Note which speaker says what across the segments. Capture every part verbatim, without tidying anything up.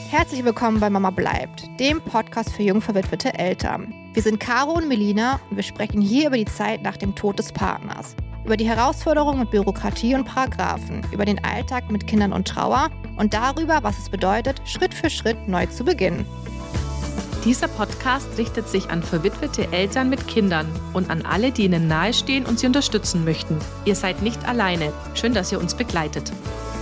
Speaker 1: Herzlich willkommen bei Mama bleibt, dem Podcast für jung verwitwete Eltern. Wir sind Caro und Melina und wir sprechen hier über die Zeit nach dem Tod des Partners, über die Herausforderungen mit Bürokratie und Paragraphen, über den Alltag mit Kindern und Trauer und darüber, was es bedeutet, Schritt für Schritt neu zu beginnen.
Speaker 2: Dieser Podcast richtet sich an verwitwete Eltern mit Kindern und an alle, die ihnen nahestehen und sie unterstützen möchten. Ihr seid nicht alleine. Schön, dass ihr uns begleitet.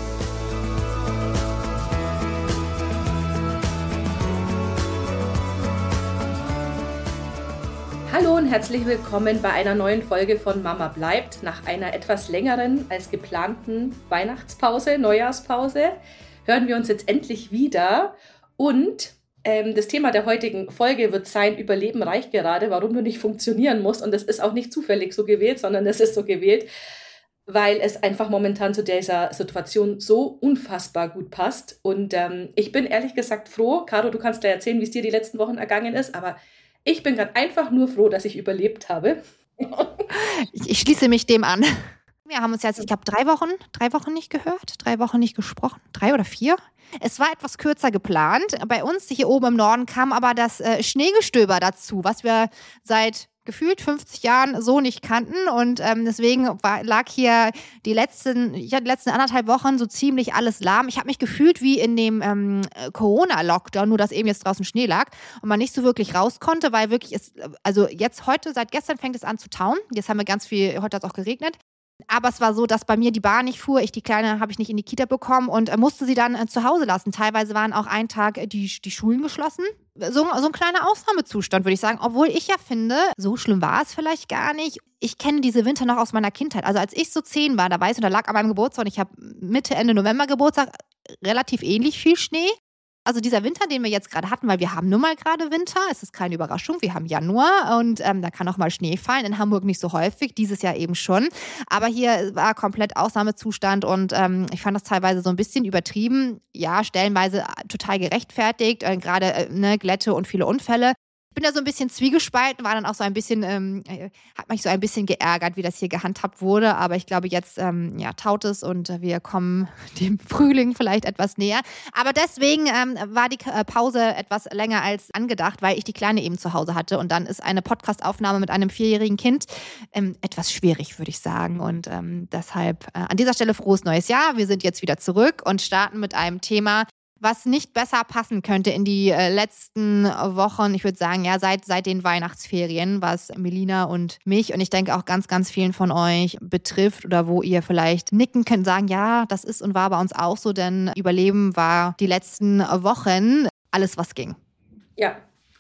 Speaker 2: Hallo und herzlich willkommen bei einer neuen Folge von Mama bleibt. Nach einer etwas längeren als geplanten Weihnachtspause, Neujahrspause, hören wir uns jetzt endlich wieder. Und ähm, das Thema der heutigen Folge wird sein, Überleben reicht gerade, warum du nicht funktionieren musst. Und das ist auch nicht zufällig so gewählt, sondern es ist so gewählt, weil es einfach momentan zu dieser Situation so unfassbar gut passt. Und ähm, ich bin ehrlich gesagt froh, Caro, du kannst gleich erzählen, wie es dir die letzten Wochen ergangen ist, aber ich bin gerade einfach nur froh, dass ich überlebt habe.
Speaker 1: Ich, ich schließe mich dem an. Wir haben uns jetzt, ich glaube, drei Wochen, drei Wochen nicht gehört, drei Wochen nicht gesprochen, drei oder vier. Es war etwas kürzer geplant. Bei uns hier oben im Norden kam aber das äh, Schneegestöber dazu, was wir seit gefühlt fünfzig Jahren so nicht kannten und ähm, deswegen war, lag hier die letzten, ja, die letzten anderthalb Wochen so ziemlich alles lahm. Ich habe mich gefühlt wie in dem ähm, Corona-Lockdown, nur dass eben jetzt draußen Schnee lag und man nicht so wirklich raus konnte, weil wirklich ist, also jetzt heute, seit gestern fängt es an zu tauen. Jetzt haben wir ganz viel, heute hat es auch geregnet. Aber es war so, dass bei mir die Bahn nicht fuhr. Ich, die Kleine, habe ich nicht in die Kita bekommen und äh, musste sie dann äh, zu Hause lassen. Teilweise waren auch einen Tag äh, die, die Schulen geschlossen. So, so ein kleiner Ausnahmezustand, würde ich sagen. Obwohl ich ja finde, so schlimm war es vielleicht gar nicht. Ich kenne diese Winter noch aus meiner Kindheit. Also als ich so zehn war, da weiß ich, und da lag an meinem Geburtstag und ich habe Mitte, Ende November Geburtstag, relativ ähnlich viel Schnee. Also dieser Winter, den wir jetzt gerade hatten, weil wir haben nun mal gerade Winter, es ist keine Überraschung, wir haben Januar und ähm, da kann auch mal Schnee fallen, in Hamburg nicht so häufig, dieses Jahr eben schon, aber hier war komplett Ausnahmezustand und ähm, ich fand das teilweise so ein bisschen übertrieben, ja, stellenweise total gerechtfertigt, äh, gerade äh, ne, Glätte und viele Unfälle. Ich bin da so ein bisschen zwiegespalten, war dann auch so ein bisschen, ähm, hat mich so ein bisschen geärgert, wie das hier gehandhabt wurde. Aber ich glaube, jetzt ähm, ja, taut es und wir kommen dem Frühling vielleicht etwas näher. Aber deswegen ähm, war die Pause etwas länger als angedacht, weil ich die Kleine eben zu Hause hatte. Und dann ist eine Podcastaufnahme mit einem vierjährigen Kind ähm, etwas schwierig, würde ich sagen. Und ähm, deshalb äh, an dieser Stelle frohes neues Jahr. Wir sind jetzt wieder zurück und starten mit einem Thema, was nicht besser passen könnte in die äh, letzten Wochen, ich würde sagen, ja, seit, seit den Weihnachtsferien, was Melina und mich und ich denke auch ganz, ganz vielen von euch betrifft oder wo ihr vielleicht nicken könnt, sagen, ja, das ist und war bei uns auch so, denn Überleben war die letzten Wochen alles, was ging.
Speaker 2: Ja,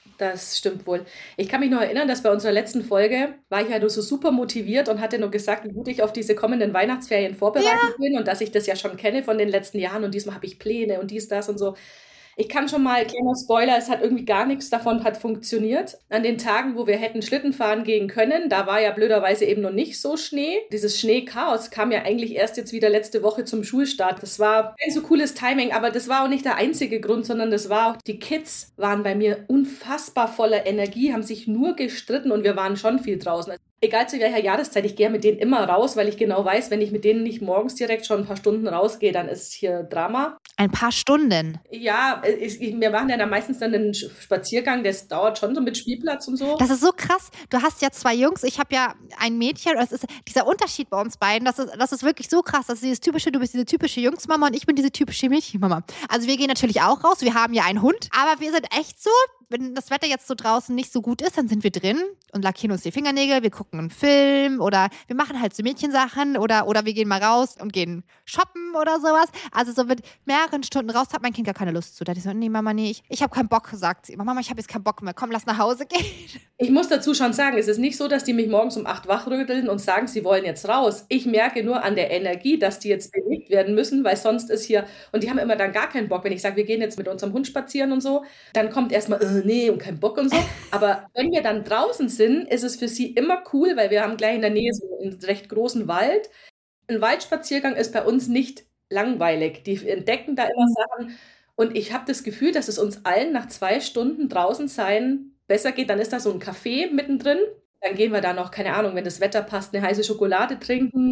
Speaker 2: das stimmt wohl. Ich kann mich noch erinnern, dass bei unserer letzten Folge war ich ja nur so super motiviert und hatte nur gesagt, wie gut ich auf diese kommenden Weihnachtsferien vorbereitet ja. bin und dass ich das ja schon kenne von den letzten Jahren und diesmal habe ich Pläne und dies, das und so. Ich kann schon mal, kleiner Spoiler, es hat irgendwie gar nichts davon hat funktioniert. An den Tagen, wo wir hätten Schlitten fahren gehen können, da war ja blöderweise eben noch nicht so Schnee. Dieses Schneechaos kam ja eigentlich erst jetzt wieder letzte Woche zum Schulstart. Das war kein so cooles Timing, aber das war auch nicht der einzige Grund, sondern das war auch, die Kids waren bei mir unfassbar voller Energie, haben sich nur gestritten und wir waren schon viel draußen. Egal zu welcher Jahreszeit, ich gehe mit denen immer raus, weil ich genau weiß, wenn ich mit denen nicht morgens direkt schon ein paar Stunden rausgehe, dann ist hier Drama.
Speaker 1: Ein paar Stunden?
Speaker 2: Ja, ich, wir machen ja dann meistens dann einen Spaziergang, das dauert schon so mit Spielplatz und so.
Speaker 1: Das ist so krass. Du hast ja zwei Jungs, ich habe ja ein Mädchen. Das ist dieser Unterschied bei uns beiden, das ist, das ist wirklich so krass. Das ist dieses typische, du bist diese typische Jungsmama und ich bin diese typische Mädchenmama. Also wir gehen natürlich auch raus, wir haben ja einen Hund, aber wir sind echt so, wenn das Wetter jetzt so draußen nicht so gut ist, dann sind wir drin und lackieren uns die Fingernägel, wir gucken einen Film oder wir machen halt so Mädchensachen oder, oder wir gehen mal raus und gehen shoppen oder sowas. Also so mit mehreren Stunden raus hat mein Kind gar keine Lust zu. Da hat ich so, nee Mama, nee, ich, ich habe keinen Bock, sagt sie. Mama, ich habe jetzt keinen Bock mehr, komm, lass nach Hause gehen.
Speaker 2: Ich muss dazu schon sagen, es ist nicht so, dass die mich morgens um acht wachrütteln und sagen, sie wollen jetzt raus. Ich merke nur an der Energie, dass die jetzt bewegt werden müssen, weil sonst ist hier, und die haben immer dann gar keinen Bock, wenn ich sage, wir gehen jetzt mit unserem Hund spazieren und so, dann kommt erstmal, äh, nee, und kein Bock und so. Aber wenn wir dann draußen sind, ist es für sie immer cool, weil wir haben gleich in der Nähe so einen recht großen Wald. Ein Waldspaziergang ist bei uns nicht langweilig. Die entdecken da immer Sachen. Und ich habe das Gefühl, dass es uns allen nach zwei Stunden draußen sein besser geht. Dann ist da so ein Café mittendrin. Dann gehen wir da noch, keine Ahnung, wenn das Wetter passt, eine heiße Schokolade trinken.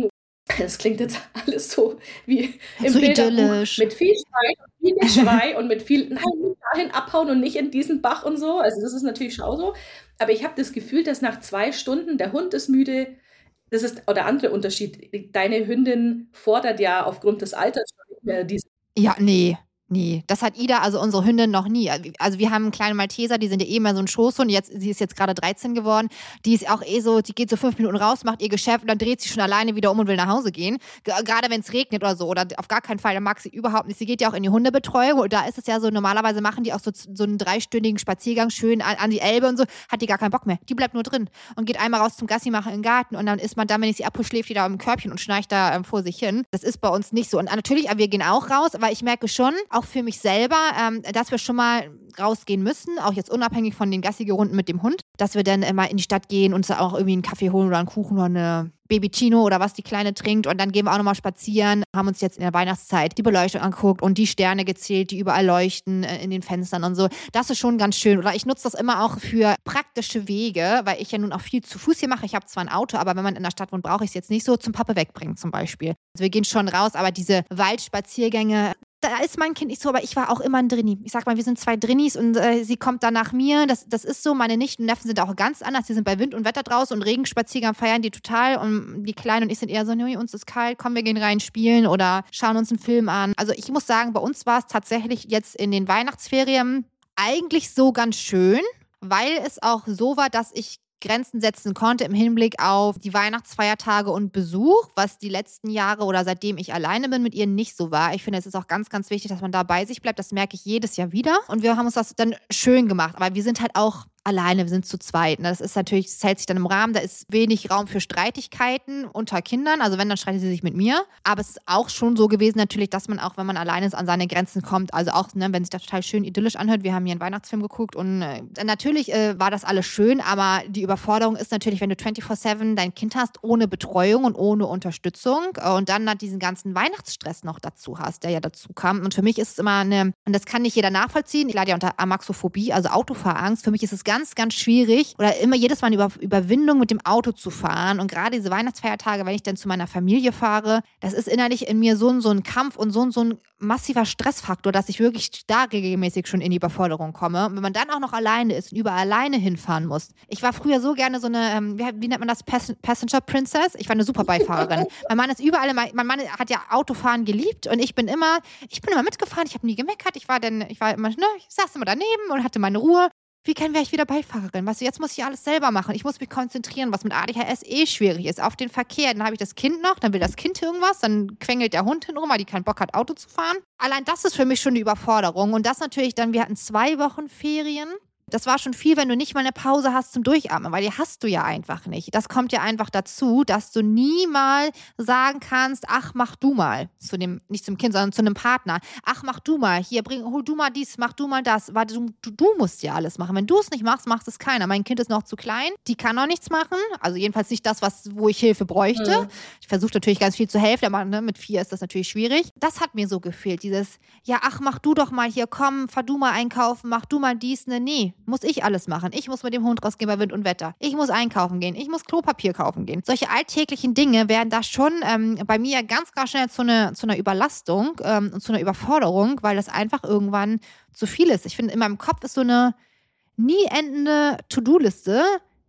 Speaker 2: Das klingt jetzt alles so wie im
Speaker 1: So
Speaker 2: Bilderbuch
Speaker 1: idyllisch.
Speaker 2: mit viel Schrei und viel Geschrei und mit viel, nein, nicht dahin abhauen und nicht in diesen Bach und so. Also das ist natürlich auch so. Aber ich habe das Gefühl, dass nach zwei Stunden der Hund ist müde. Das ist, oder andere Unterschied. Deine Hündin fordert ja aufgrund des Alters schon nicht mehr diese.
Speaker 1: Ja, nee. Nee, das hat Ida, also unsere Hündin, noch nie. Also wir haben einen kleinen Malteser, die sind ja eh immer so ein Schoßhund. Jetzt, sie ist jetzt gerade dreizehn geworden. Die ist auch eh so, die geht so fünf Minuten raus, macht ihr Geschäft und dann dreht sie schon alleine wieder um und will nach Hause gehen. G- Gerade wenn es regnet oder so. Oder auf gar keinen Fall, dann mag sie überhaupt nicht. Sie geht ja auch in die Hundebetreuung und da ist es ja so, normalerweise machen die auch so, so einen dreistündigen Spaziergang schön an, an die Elbe und so. Hat die gar keinen Bock mehr. Die bleibt nur drin und geht einmal raus zum Gassi machen im Garten und dann ist man dann, wenn ich sie abhole, schläft die da im Körbchen und schnarcht da ähm, vor sich hin. Das ist bei uns nicht so. Und natürlich, wir gehen auch raus, aber ich merke schon, auch für mich selber, Ähm, dass wir schon mal rausgehen müssen, auch jetzt unabhängig von den Gassigerunden mit dem Hund, dass wir dann immer in die Stadt gehen und uns auch irgendwie einen Kaffee holen oder einen Kuchen oder eine Babycino oder was die Kleine trinkt und dann gehen wir auch nochmal spazieren, haben uns jetzt in der Weihnachtszeit die Beleuchtung angeguckt und die Sterne gezählt, die überall leuchten äh, in den Fenstern und so. Das ist schon ganz schön. Oder ich nutze das immer auch für praktische Wege, weil ich ja nun auch viel zu Fuß hier mache. Ich habe zwar ein Auto, aber wenn man in der Stadt wohnt, brauche ich es jetzt nicht so zum Pappe wegbringen zum Beispiel. Also wir gehen schon raus, aber diese Waldspaziergänge, da ist mein Kind nicht so, aber ich war auch immer ein Drinni. Ich sag mal, wir sind zwei Drinnis und äh, sie kommt dann nach mir. Das, das ist so, meine Nichten und Neffen sind auch ganz anders. Die sind bei Wind und Wetter draußen und Regenspaziergang feiern die total. Und die Kleinen und ich sind eher so, nee, uns ist kalt, komm, wir gehen rein spielen oder schauen uns einen Film an. Also ich muss sagen, bei uns war es tatsächlich jetzt in den Weihnachtsferien eigentlich so ganz schön, weil es auch so war, dass ich Grenzen setzen konnte im Hinblick auf die Weihnachtsfeiertage und Besuch, was die letzten Jahre oder seitdem ich alleine bin mit ihr nicht so war. Ich finde, es ist auch ganz, ganz wichtig, dass man da bei sich bleibt. Das merke ich jedes Jahr wieder. Und wir haben uns das dann schön gemacht. Aber wir sind halt auch alleine, wir sind zu zweit. Das ist natürlich, das hält sich dann im Rahmen, da ist wenig Raum für Streitigkeiten unter Kindern. Also wenn, dann streitet sie sich mit mir. Aber es ist auch schon so gewesen natürlich, dass man auch, wenn man alleine ist, an seine Grenzen kommt. Also auch, ne, wenn sich das total schön idyllisch anhört. Wir haben hier einen Weihnachtsfilm geguckt und äh, natürlich äh, war das alles schön, aber die Überforderung ist natürlich, wenn du vierundzwanzig sieben dein Kind hast, ohne Betreuung und ohne Unterstützung und dann halt diesen ganzen Weihnachtsstress noch dazu hast, der ja dazu kam. Und für mich ist es immer eine, und das kann nicht jeder nachvollziehen, ich leide ja unter Amaxophobie, also Autofahrangst. Für mich ist es ganz Ganz, ganz schwierig oder immer jedes Mal eine Über- Überwindung mit dem Auto zu fahren und gerade diese Weihnachtsfeiertage, wenn ich dann zu meiner Familie fahre, das ist innerlich in mir so ein, so ein Kampf und so ein, so ein massiver Stressfaktor, dass ich wirklich da regelmäßig schon in die Überforderung komme. Und wenn man dann auch noch alleine ist und überall alleine hinfahren muss. Ich war früher so gerne so eine, ähm, wie, wie nennt man das, Pass- Passenger Princess? Ich war eine super Beifahrerin. Mein Mann ist überall, immer, mein Mann hat ja Autofahren geliebt und ich bin immer, ich bin immer mitgefahren, ich habe nie gemeckert, ich war dann, ich war immer, ne, ich saß immer daneben und hatte meine Ruhe. Wie kann wäre ich wieder Beifahrerin? Weißt du, jetzt muss ich alles selber machen. Ich muss mich konzentrieren, was mit A D H S eh schwierig ist, auf den Verkehr. Dann habe ich das Kind noch, dann will das Kind irgendwas, dann quengelt der Hund hinrum, weil die keinen Bock hat, Auto zu fahren. Allein das ist für mich schon eine Überforderung. Und das natürlich dann, wir hatten zwei Wochen Ferien. Das war schon viel, wenn du nicht mal eine Pause hast zum Durchatmen, weil die hast du ja einfach nicht. Das kommt ja einfach dazu, dass du nie mal sagen kannst, ach, mach du mal, zu dem, nicht zum Kind, sondern zu einem Partner. Ach, mach du mal, hier, bring, hol du mal dies, mach du mal das, weil du, du, du musst ja alles machen. Wenn du es nicht machst, macht es keiner. Mein Kind ist noch zu klein, die kann noch nichts machen, also jedenfalls nicht das, was, wo ich Hilfe bräuchte. Mhm. Ich versuche natürlich ganz viel zu helfen, aber ne, mit vier ist das natürlich schwierig. Das hat mir so gefehlt, dieses, ja, ach, mach du doch mal hier, komm, fahr du mal einkaufen, mach du mal dies, ne, nee. Muss ich alles machen. Ich muss mit dem Hund rausgehen bei Wind und Wetter. Ich muss einkaufen gehen. Ich muss Klopapier kaufen gehen. Solche alltäglichen Dinge werden da schon ähm, bei mir ganz, ganz schnell zu, eine, zu einer Überlastung ähm, und zu einer Überforderung, weil das einfach irgendwann zu viel ist. Ich finde, in meinem Kopf ist so eine nie endende To-Do-Liste.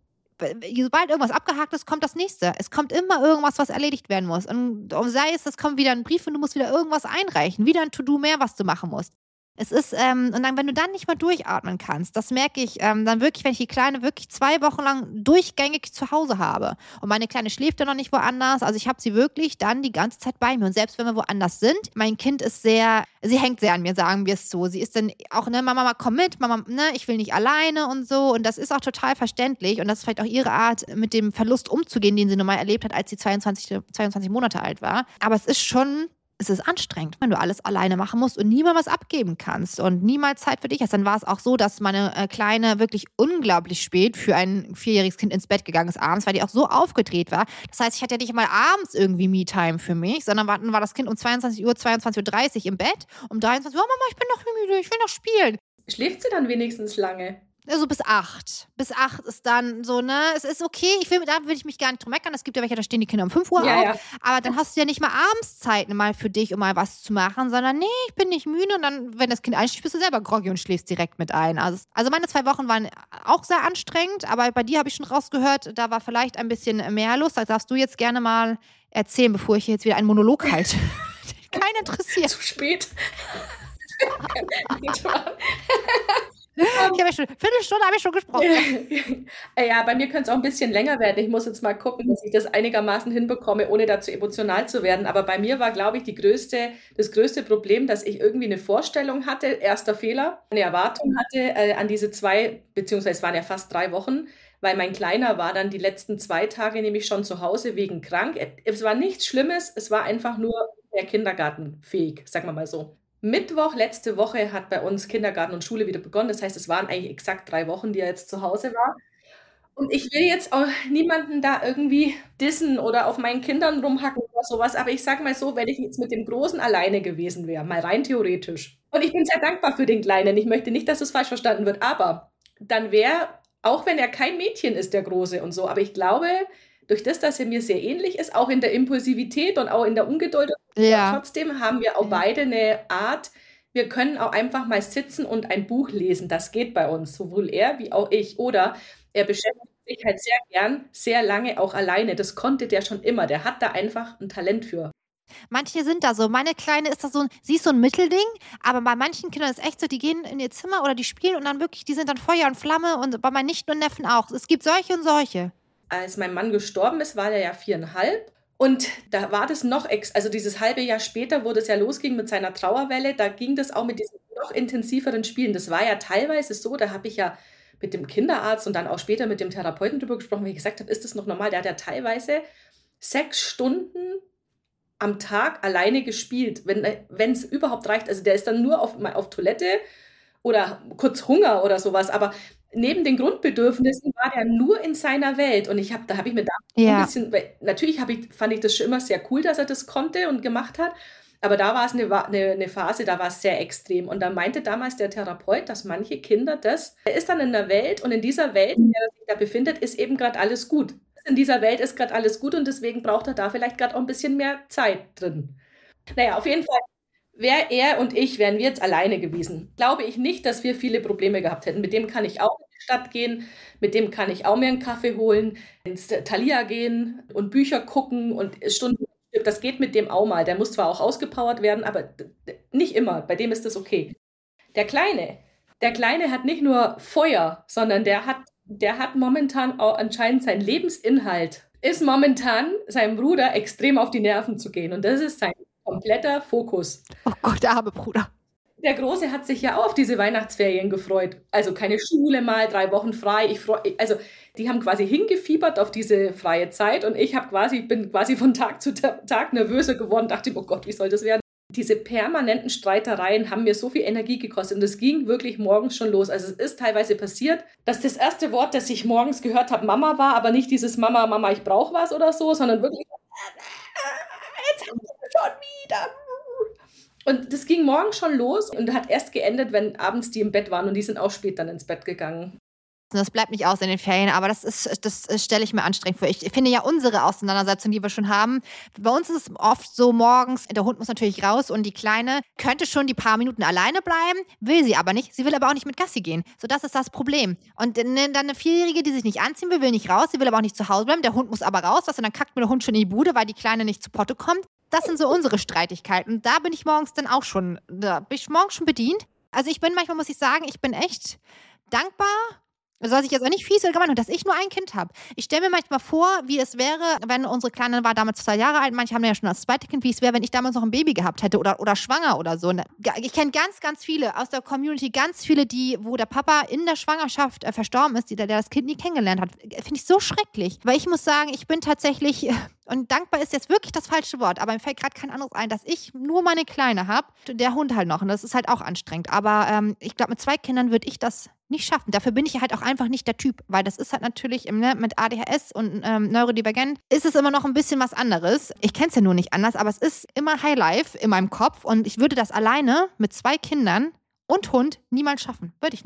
Speaker 1: Sobald irgendwas abgehakt ist, kommt das nächste. Es kommt immer irgendwas, was erledigt werden muss. Und sei es, es kommt wieder ein Brief und du musst wieder irgendwas einreichen. Wieder ein To-Do mehr, was du machen musst. Es ist, ähm, und dann, wenn du dann nicht mehr durchatmen kannst, das merke ich ähm, dann wirklich, wenn ich die Kleine wirklich zwei Wochen lang durchgängig zu Hause habe. Und meine Kleine schläft ja noch nicht woanders. Also ich habe sie wirklich dann die ganze Zeit bei mir. Und selbst wenn wir woanders sind, mein Kind ist sehr, sie hängt sehr an mir, sagen wir es so. Sie ist dann auch, ne, Mama, komm mit, Mama, ne, ich will nicht alleine und so. Und das ist auch total verständlich. Und das ist vielleicht auch ihre Art, mit dem Verlust umzugehen, den sie nun mal erlebt hat, als sie zweiundzwanzig, zweiundzwanzig Monate alt war. Aber es ist schon... Es ist anstrengend, wenn du alles alleine machen musst und niemals was abgeben kannst und niemals Zeit für dich hast. Dann war es auch so, dass meine äh, Kleine wirklich unglaublich spät für ein vierjähriges Kind ins Bett gegangen ist abends, weil die auch so aufgedreht war. Das heißt, ich hatte ja nicht mal abends irgendwie Me-Time für mich, sondern war, war das Kind um zweiundzwanzig Uhr, zweiundzwanzig Uhr dreißig im Bett. Um dreiundzwanzig Uhr, oh Mama, ich bin noch müde, ich will noch spielen.
Speaker 2: Schläft sie dann wenigstens lange?
Speaker 1: Also bis acht. Bis acht ist dann so, ne? Es ist okay, ich will, da will ich mich gar nicht drum meckern. Es gibt ja welche, da stehen die Kinder um fünf Uhr
Speaker 2: Ja,
Speaker 1: auf.
Speaker 2: ja.
Speaker 1: Aber dann hast du ja nicht mal abends Zeit mal für dich, um mal was zu machen, sondern nee, ich bin nicht müde. Und dann, wenn das Kind einschläft, bist du selber groggy und schläfst direkt mit ein. Also, also meine zwei Wochen waren auch sehr anstrengend, aber bei dir habe ich schon rausgehört, da war vielleicht ein bisschen mehr Lust. Da darfst du jetzt gerne mal erzählen, bevor ich jetzt wieder einen Monolog halte. Keinen interessiert.
Speaker 2: Zu spät.
Speaker 1: Ich habe ja schon, Viertelstunde habe ich schon gesprochen.
Speaker 2: Ja, bei mir könnte es auch ein bisschen länger werden. Ich muss jetzt mal gucken, dass ich das einigermaßen hinbekomme, ohne dazu emotional zu werden. Aber bei mir war, glaube ich, die größte, das größte Problem, dass ich irgendwie eine Vorstellung hatte, erster Fehler, eine Erwartung hatte äh, an diese zwei, beziehungsweise es waren ja fast drei Wochen, weil mein Kleiner war dann die letzten zwei Tage nämlich schon zu Hause wegen krank. Es war nichts Schlimmes, es war einfach nur der Kindergartenfähig, sagen wir mal so. Mittwoch letzte Woche hat bei uns Kindergarten und Schule wieder begonnen. Das heißt, es waren eigentlich exakt drei Wochen, die er jetzt zu Hause war. Und ich will jetzt auch niemanden da irgendwie dissen oder auf meinen Kindern rumhacken oder sowas. Aber ich sag mal so, wenn ich jetzt mit dem Großen alleine gewesen wäre, mal rein theoretisch. Und ich bin sehr dankbar für den Kleinen. Ich möchte nicht, dass es falsch verstanden wird. Aber dann wäre, auch wenn er kein Mädchen ist, der Große und so, aber ich glaube, durch das, dass er mir sehr ähnlich ist, auch in der Impulsivität und auch in der Ungeduld,
Speaker 1: Ja.
Speaker 2: trotzdem haben wir auch
Speaker 1: Ja.
Speaker 2: beide eine Art, wir können auch einfach mal sitzen und ein Buch lesen. Das geht bei uns, sowohl er wie auch ich. Oder er beschäftigt sich halt sehr gern, sehr lange auch alleine. Das konnte der schon immer. Der hat da einfach ein Talent für.
Speaker 1: Manche sind da so. Meine Kleine ist da so, ein- sie ist so ein Mittelding, aber bei manchen Kindern ist echt so, die gehen in ihr Zimmer oder die spielen und dann wirklich, die sind dann Feuer und Flamme und bei meinen Nichten und Neffen auch. Es gibt solche und solche.
Speaker 2: Als mein Mann gestorben ist, war er ja viereinhalb. Und da war das noch, ex also dieses halbe Jahr später, wo das ja losging mit seiner Trauerwelle, da ging das auch mit diesen noch intensiveren Spielen. Das war ja teilweise so, da habe ich ja mit dem Kinderarzt und dann auch später mit dem Therapeuten drüber gesprochen, weil ich gesagt habe, ist das noch normal? Der hat ja teilweise sechs Stunden am Tag alleine gespielt, wenn es überhaupt reicht. Also der ist dann nur auf, mal auf Toilette oder kurz Hunger oder sowas, aber neben den Grundbedürfnissen war der nur in seiner Welt. Und ich habe, da habe ich mir da
Speaker 1: Ja.
Speaker 2: ein bisschen, weil natürlich habe ich, fand ich das schon immer sehr cool, dass er das konnte und gemacht hat. Aber da war es eine, Wa- eine, eine Phase, da war es sehr extrem. Und da meinte damals der Therapeut, dass manche Kinder das, er ist dann in der Welt und in dieser Welt, in der er sich da befindet, ist eben gerade alles gut. In dieser Welt ist gerade alles gut und deswegen braucht er da vielleicht gerade auch ein bisschen mehr Zeit drin. Naja, auf jeden Fall wäre er und ich, wären wir jetzt alleine gewesen, glaube ich nicht, dass wir viele Probleme gehabt hätten. Mit dem kann ich auch in die Stadt gehen, mit dem kann ich auch mir einen Kaffee holen, ins Thalia gehen und Bücher gucken und Stunden. Das geht mit dem auch mal. Der muss zwar auch ausgepowert werden, aber d- d- nicht immer. Bei dem ist das okay. Der Kleine, der Kleine hat nicht nur Feuer, sondern der hat, der hat momentan auch anscheinend sein Lebensinhalt, ist momentan seinem Bruder extrem auf die Nerven zu gehen. Und das ist sein kompletter Fokus.
Speaker 1: Oh Gott, der arme Bruder.
Speaker 2: Der Große hat sich ja auch auf diese Weihnachtsferien gefreut. Also keine Schule mal, drei Wochen frei. Ich freu, also die haben quasi hingefiebert auf diese freie Zeit und ich habe quasi, bin quasi von Tag zu Ta- Tag nervöser geworden, dachte, oh Gott, wie soll das werden? Diese permanenten Streitereien haben mir so viel Energie gekostet und es ging wirklich morgens schon los. Also es ist teilweise passiert, dass das erste Wort, das ich morgens gehört habe, Mama war, aber nicht dieses Mama, Mama, ich brauche was oder so, sondern wirklich, jetzt haben wir schon wieder. Und das ging morgens schon los und hat erst geendet, wenn abends die im Bett waren und die sind auch spät dann ins Bett gegangen.
Speaker 1: Das bleibt nicht aus in den Ferien, aber das ist, das stelle ich mir anstrengend vor. Ich finde ja unsere Auseinandersetzung, die wir schon haben, bei uns ist es oft so morgens, der Hund muss natürlich raus und die Kleine könnte schon die paar Minuten alleine bleiben, will sie aber nicht. Sie will aber auch nicht mit Gassi gehen. So, das ist das Problem. Und dann eine Vierjährige, die sich nicht anziehen will, will nicht raus, sie will aber auch nicht zu Hause bleiben. Der Hund muss aber raus, was, und dann kackt mir der Hund schon in die Bude, weil die Kleine nicht zu Potte kommt. Das sind so unsere Streitigkeiten. Und da bin ich morgens dann auch schon, da bin ich morgens schon bedient. Also ich bin manchmal, muss ich sagen, ich bin echt dankbar. Das soll sich jetzt auch nicht fies oder gemein, dass ich nur ein Kind habe. Ich stelle mir manchmal vor, wie es wäre, wenn unsere Kleine war damals zwei Jahre alt, manche haben ja schon das zweite Kind, wie es wäre, wenn ich damals noch ein Baby gehabt hätte oder, oder schwanger oder so. Ich kenne ganz, ganz viele aus der Community, ganz viele, die, wo der Papa in der Schwangerschaft äh, verstorben ist, die, der das Kind nie kennengelernt hat. Finde ich so schrecklich. Weil ich muss sagen, ich bin tatsächlich, und dankbar ist jetzt wirklich das falsche Wort, aber mir fällt gerade kein anderes ein, dass ich nur meine Kleine habe, der Hund halt noch. Und das ist halt auch anstrengend. Aber ähm, ich glaube, mit zwei Kindern würde ich das nicht schaffen. Dafür bin ich halt auch einfach nicht der Typ, weil das ist halt natürlich ne, mit A D H S und ähm, Neurodivergent ist es immer noch ein bisschen was anderes. Ich kenne es ja nur nicht anders, aber es ist immer Highlife in meinem Kopf und ich würde das alleine mit zwei Kindern und Hund niemals schaffen. Würde ich nicht.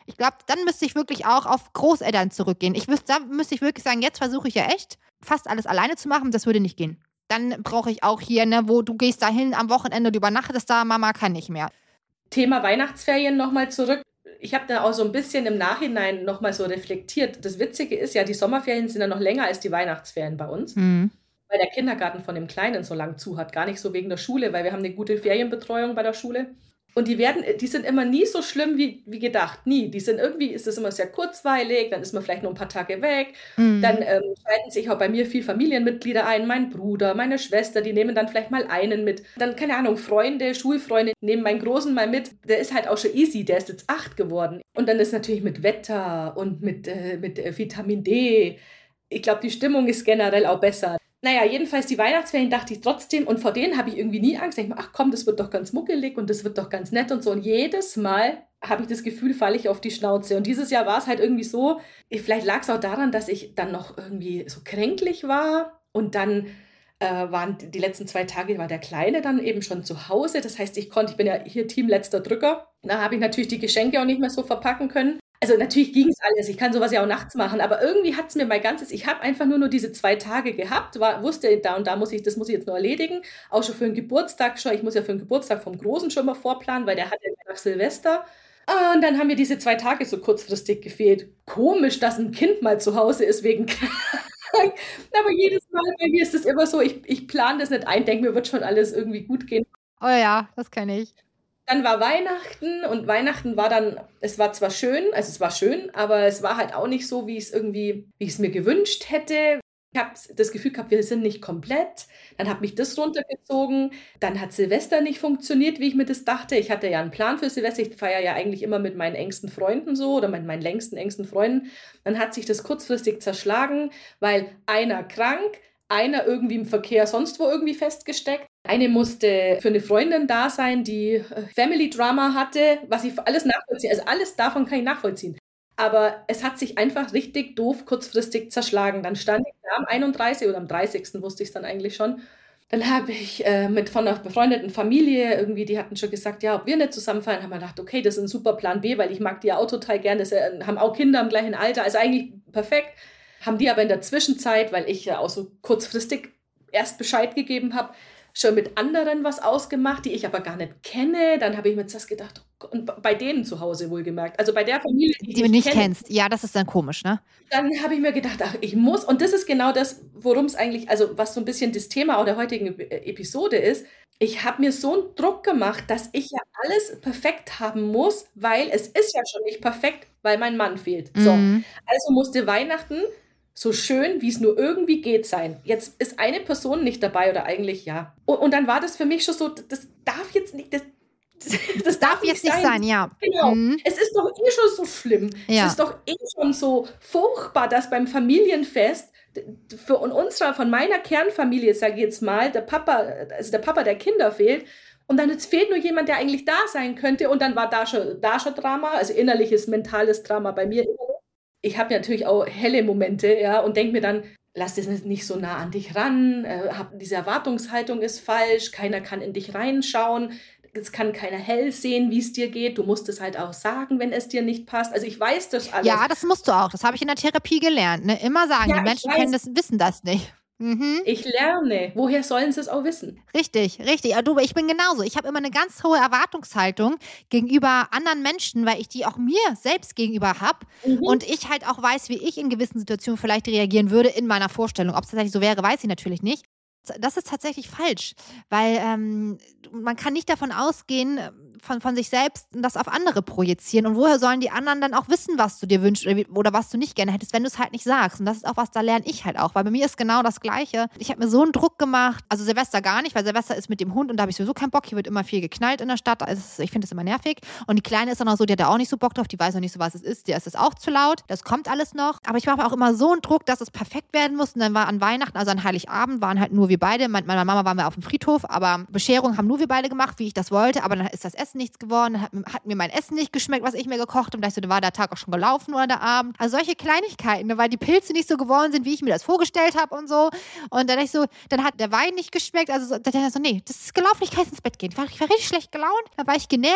Speaker 1: Ich glaube, dann müsste ich wirklich auch auf Großeltern zurückgehen. Ich wüsste, da müsste ich wirklich sagen, jetzt versuche ich ja echt, fast alles alleine zu machen. Das würde nicht gehen. Dann brauche ich auch hier, ne, wo du gehst dahin am Wochenende, du übernachtest da, Mama kann nicht mehr.
Speaker 2: Thema Weihnachtsferien nochmal zurück. Ich habe da auch so ein bisschen im Nachhinein nochmal so reflektiert. Das Witzige ist ja, die Sommerferien sind ja noch länger als die Weihnachtsferien bei uns.
Speaker 1: Mhm.
Speaker 2: Weil der Kindergarten von dem Kleinen so lang zu hat. Gar nicht so wegen der Schule, weil wir haben eine gute Ferienbetreuung bei der Schule. Und die werden, die sind immer nie so schlimm wie, wie gedacht. Nie. Die sind irgendwie, ist das immer sehr kurzweilig, dann ist man vielleicht nur ein paar Tage weg.
Speaker 1: Mhm.
Speaker 2: Dann ähm, schalten sich auch bei mir viele Familienmitglieder ein. Mein Bruder, meine Schwester, die nehmen dann vielleicht mal einen mit. Dann, keine Ahnung, Freunde, Schulfreunde nehmen meinen Großen mal mit. Der ist halt auch schon easy, der ist jetzt acht geworden. Und dann ist natürlich mit Wetter und mit, äh, mit äh, Vitamin D. Ich glaube, die Stimmung ist generell auch besser. Naja, jedenfalls die Weihnachtsferien dachte ich trotzdem, und vor denen habe ich irgendwie nie Angst. Ich denke mir, ach komm, das wird doch ganz muckelig und das wird doch ganz nett und so. Und jedes Mal habe ich das Gefühl, falle ich auf die Schnauze. Und dieses Jahr war es halt irgendwie so, vielleicht lag es auch daran, dass ich dann noch irgendwie so kränklich war. Und dann äh, waren die letzten zwei Tage, war der Kleine dann eben schon zu Hause. Das heißt, ich konnte, ich bin ja hier Team letzter Drücker. Da habe ich natürlich die Geschenke auch nicht mehr so verpacken können. Also natürlich ging es alles, ich kann sowas ja auch nachts machen, aber irgendwie hat es mir mein ganzes, ich habe einfach nur nur diese zwei Tage gehabt, war, wusste, da und da muss ich, das muss ich jetzt nur erledigen, auch schon für den Geburtstag schon, ich muss ja für den Geburtstag vom Großen schon mal vorplanen, weil der hat ja nach Silvester. Und dann haben mir diese zwei Tage so kurzfristig gefehlt. Komisch, dass ein Kind mal zu Hause ist wegen krank. Aber jedes Mal bei mir ist es immer so, ich, ich plane das nicht ein, denke mir, wird schon alles irgendwie gut gehen.
Speaker 1: Oh ja, das kenne ich.
Speaker 2: Dann war Weihnachten und Weihnachten war dann, es war zwar schön, also es war schön, aber es war halt auch nicht so, wie ich es irgendwie, wie ich es mir gewünscht hätte. Ich habe das Gefühl gehabt, wir sind nicht komplett. Dann hat mich das runtergezogen. Dann hat Silvester nicht funktioniert, wie ich mir das dachte. Ich hatte ja einen Plan für Silvester. Ich feiere ja eigentlich immer mit meinen engsten Freunden so oder mit meinen längsten, engsten Freunden. Dann hat sich das kurzfristig zerschlagen, weil einer krank, einer irgendwie im Verkehr sonst wo irgendwie festgesteckt. Eine musste für eine Freundin da sein, die Family Drama hatte, was ich alles nachvollziehen. Also alles davon kann ich nachvollziehen. Aber es hat sich einfach richtig doof kurzfristig zerschlagen. Dann stand ich da am einunddreißigsten oder am dreißigsten wusste ich es dann eigentlich schon. Dann habe ich äh, mit von einer befreundeten Familie irgendwie, die hatten schon gesagt, ja, ob wir nicht zusammenfahren, haben wir gedacht, okay, das ist ein super Plan B, weil ich mag die ja auch total gern. Das äh, haben auch Kinder im gleichen Alter, also eigentlich perfekt. Haben die aber in der Zwischenzeit, weil ich ja auch so kurzfristig erst Bescheid gegeben habe, schon mit anderen was ausgemacht, die ich aber gar nicht kenne. Dann habe ich mir das gedacht, oh Gott, und bei denen zu Hause wohlgemerkt. Also bei der Familie, die,
Speaker 1: die du nicht kenne, kennst. Ja, das ist dann komisch, ne?
Speaker 2: Dann habe ich mir gedacht, ach, ich muss. Und das ist genau das, worum es eigentlich, also was so ein bisschen das Thema auch der heutigen Episode ist. Ich habe mir so einen Druck gemacht, dass ich ja alles perfekt haben muss, weil es ist ja schon nicht perfekt, weil mein Mann fehlt.
Speaker 1: Mhm.
Speaker 2: So, also musste Weihnachten so schön, wie es nur irgendwie geht sein. Jetzt ist eine Person nicht dabei oder eigentlich ja. Und, und dann war das für mich schon so, das darf jetzt nicht, das, das, das darf, darf jetzt nicht sein. sein,
Speaker 1: ja.
Speaker 2: Genau.
Speaker 1: Mhm.
Speaker 2: Es ist doch eh schon so schlimm. Ja. Es ist doch eh schon so furchtbar, dass beim Familienfest für unserer, von meiner Kernfamilie, sage ich jetzt mal, der Papa, also der Papa der Kinder fehlt. Und dann jetzt fehlt nur jemand, der eigentlich da sein könnte. Und dann war da schon, da schon Drama, also innerliches, mentales Drama bei mir. Ich habe natürlich auch helle Momente, ja, und denke mir dann, lass das nicht so nah an dich ran, äh, hab, diese Erwartungshaltung ist falsch, keiner kann in dich reinschauen, es kann keiner hell sehen, wie es dir geht, du musst es halt auch sagen, wenn es dir nicht passt. Also ich weiß das alles.
Speaker 1: Ja, das musst du auch, das habe ich in der Therapie gelernt, ne? Immer sagen, ja, die Menschen kennen das, wissen das nicht. Mhm.
Speaker 2: Ich lerne. Woher sollen sie es auch wissen?
Speaker 1: Richtig, richtig. Aber du, ich bin genauso. Ich habe immer eine ganz hohe Erwartungshaltung gegenüber anderen Menschen, weil ich die auch mir selbst gegenüber habe. Mhm. Und ich halt auch weiß, wie ich in gewissen Situationen vielleicht reagieren würde in meiner Vorstellung. Ob es tatsächlich so wäre, weiß ich natürlich nicht. Das ist tatsächlich falsch, weil ähm, man kann nicht davon ausgehen, von, von sich selbst das auf andere projizieren. Und woher sollen die anderen dann auch wissen, was du dir wünschst oder, oder was du nicht gerne hättest, wenn du es halt nicht sagst. Und das ist auch was, da lerne ich halt auch, weil bei mir ist genau das Gleiche. Ich habe mir so einen Druck gemacht, also Silvester gar nicht, weil Silvester ist mit dem Hund und da habe ich sowieso keinen Bock. Hier wird immer viel geknallt in der Stadt, also ich finde das immer nervig. Und die Kleine ist dann auch so, die hat da auch nicht so Bock drauf, die weiß noch nicht so, was es ist, der ist es auch zu laut. Das kommt alles noch. Aber ich mache auch immer so einen Druck, dass es perfekt werden muss. Und dann war an Weihnachten, also an Heiligabend, waren halt nur wir beide. Mit meiner Mama waren wir auf dem Friedhof, aber Bescherung haben nur wir beide gemacht, wie ich das wollte. Aber dann ist das Essen nichts geworden, dann hat, hat mir mein Essen nicht geschmeckt, was ich mir gekocht habe. Und da so, da war der Tag auch schon gelaufen oder der Abend. Also solche Kleinigkeiten, ne, weil die Pilze nicht so geworden sind, wie ich mir das vorgestellt habe und so. Und dann ich so, dann hat der Wein nicht geschmeckt. Also so, dann dachte ich so, nee, das ist gelaufen, ich kann jetzt ins Bett gehen. Ich war, ich war richtig schlecht gelaunt, dann war ich genervt.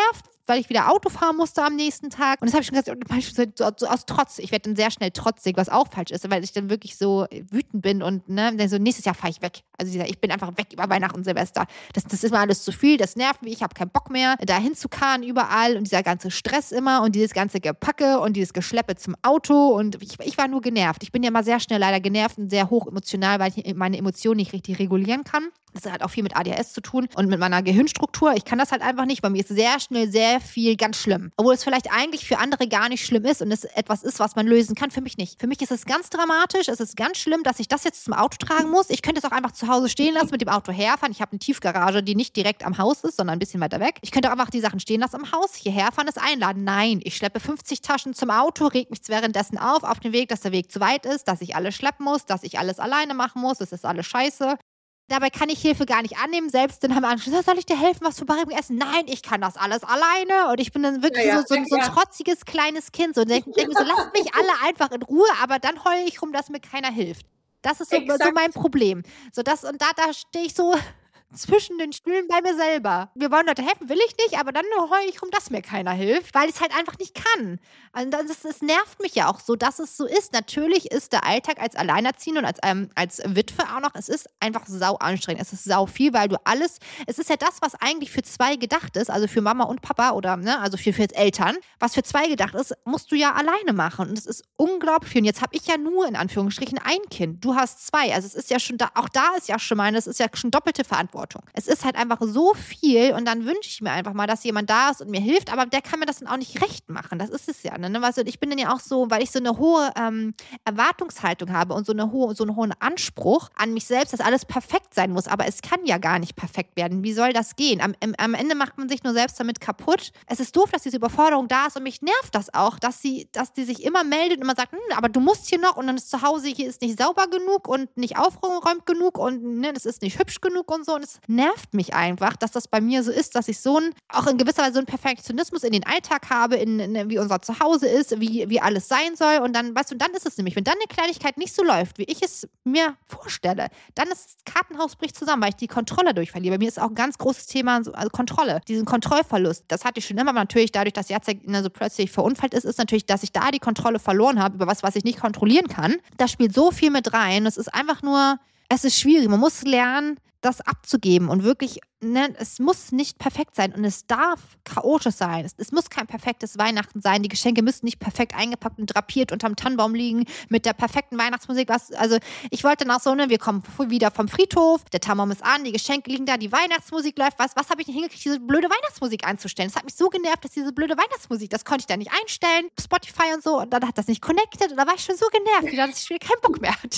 Speaker 1: weil ich wieder Auto fahren musste am nächsten Tag. Und das habe ich schon gesagt, so, so aus Trotz. Ich werde dann sehr schnell trotzig, was auch falsch ist, weil ich dann wirklich so wütend bin und ne, dann so, nächstes Jahr fahre ich weg. Also ich bin einfach weg über Weihnachten und Silvester. Das, das ist mir alles zu viel, das nervt mich, ich habe keinen Bock mehr, da hinzukarren überall und dieser ganze Stress immer und dieses ganze Gepacke und dieses Geschleppe zum Auto und ich, ich war nur genervt. Ich bin ja immer sehr schnell leider genervt und sehr hoch emotional, weil ich meine Emotionen nicht richtig regulieren kann. Das hat auch viel mit A D H S zu tun und mit meiner Gehirnstruktur. Ich kann das halt einfach nicht. Bei mir ist sehr schnell sehr viel ganz schlimm. Obwohl es vielleicht eigentlich für andere gar nicht schlimm ist und es etwas ist, was man lösen kann. Für mich nicht. Für mich ist es ganz dramatisch. Es ist ganz schlimm, dass ich das jetzt zum Auto tragen muss. Ich könnte es auch einfach zu Hause stehen lassen, mit dem Auto herfahren. Ich habe eine Tiefgarage, die nicht direkt am Haus ist, sondern ein bisschen weiter weg. Ich könnte auch einfach die Sachen stehen lassen am Haus, hierher fahren, es einladen. Nein, ich schleppe fünfzig Taschen zum Auto, reg mich währenddessen auf, auf dem Weg, dass der Weg zu weit ist, dass ich alles schleppen muss, dass ich alles alleine machen muss. Es ist alles scheiße. Dabei kann ich Hilfe gar nicht annehmen. Selbst dann haben wir angeschlossen, soll ich dir helfen, was für Baribung essen? Nein, ich kann das alles alleine. Und ich bin dann wirklich ja, ja, so, so, so ein trotziges kleines Kind. So, und denke denk mir so, lasst mich alle einfach in Ruhe, aber dann heule ich rum, dass mir keiner hilft. Das ist so, so mein Problem. So das, und da, da stehe ich so zwischen den Stühlen bei mir selber. Wir wollen Leute helfen, will ich nicht, aber dann heule ich rum, dass mir keiner hilft, weil ich es halt einfach nicht kann. Also das, das nervt mich ja auch so, dass es so ist. Natürlich ist der Alltag als Alleinerziehende und als, ähm, als Witwe auch noch, es ist einfach sau anstrengend. Es ist sau viel, weil du alles, es ist ja das, was eigentlich für zwei gedacht ist, also für Mama und Papa oder, ne, also für, für Eltern, was für zwei gedacht ist, musst du ja alleine machen. Und es ist unglaublich viel. Und jetzt habe ich ja nur in Anführungsstrichen ein Kind. Du hast zwei. Also es ist ja schon, da, auch da ist ja schon mal, das ist ja schon doppelte Verantwortung. Es ist halt einfach so viel und dann wünsche ich mir einfach mal, dass jemand da ist und mir hilft, aber der kann mir das dann auch nicht recht machen. Das ist es ja. Ne? Weißt du, ich bin dann ja auch so, weil ich so eine hohe ähm, Erwartungshaltung habe und so, eine hohe, so einen hohen Anspruch an mich selbst, dass alles perfekt sein muss, aber es kann ja gar nicht perfekt werden. Wie soll das gehen? Am, am Ende macht man sich nur selbst damit kaputt. Es ist doof, dass diese Überforderung da ist und mich nervt das auch, dass sie, dass die sich immer meldet und immer sagt, hm, aber du musst hier noch und dann ist zu Hause, hier ist nicht sauber genug und nicht aufgeräumt genug und ne, das ist nicht hübsch genug und so und es nervt mich einfach, dass das bei mir so ist, dass ich so ein, auch in gewisser Weise so einen Perfektionismus in den Alltag habe, in, in, wie unser Zuhause ist, wie, wie alles sein soll und dann, weißt du, dann ist es nämlich, wenn dann eine Kleinigkeit nicht so läuft, wie ich es mir vorstelle, dann ist das Kartenhaus bricht zusammen, weil ich die Kontrolle durchverliere. Bei mir ist auch ein ganz großes Thema also Kontrolle, diesen Kontrollverlust. Das hatte ich schon immer, aber natürlich dadurch, dass Jacek so plötzlich verunfallt ist, ist natürlich, dass ich da die Kontrolle verloren habe über was, was ich nicht kontrollieren kann. Das spielt so viel mit rein. Es ist einfach nur, es ist schwierig. Man muss lernen, das abzugeben und wirklich, ne, es muss nicht perfekt sein und es darf chaotisch sein. Es, es muss kein perfektes Weihnachten sein. Die Geschenke müssen nicht perfekt eingepackt und drapiert unterm Tannenbaum liegen mit der perfekten Weihnachtsmusik. Was, also ich wollte dann auch so, ne, wir kommen wieder vom Friedhof, der Tannenbaum ist an, die Geschenke liegen da, die Weihnachtsmusik läuft. Was, was habe ich denn hingekriegt, diese blöde Weihnachtsmusik einzustellen? Das hat mich so genervt, dass diese blöde Weihnachtsmusik, das konnte ich da nicht einstellen, Spotify und so, und dann hat das nicht connected und da war ich schon so genervt, wieder, dass ich wieder keinen Bock mehr hatte.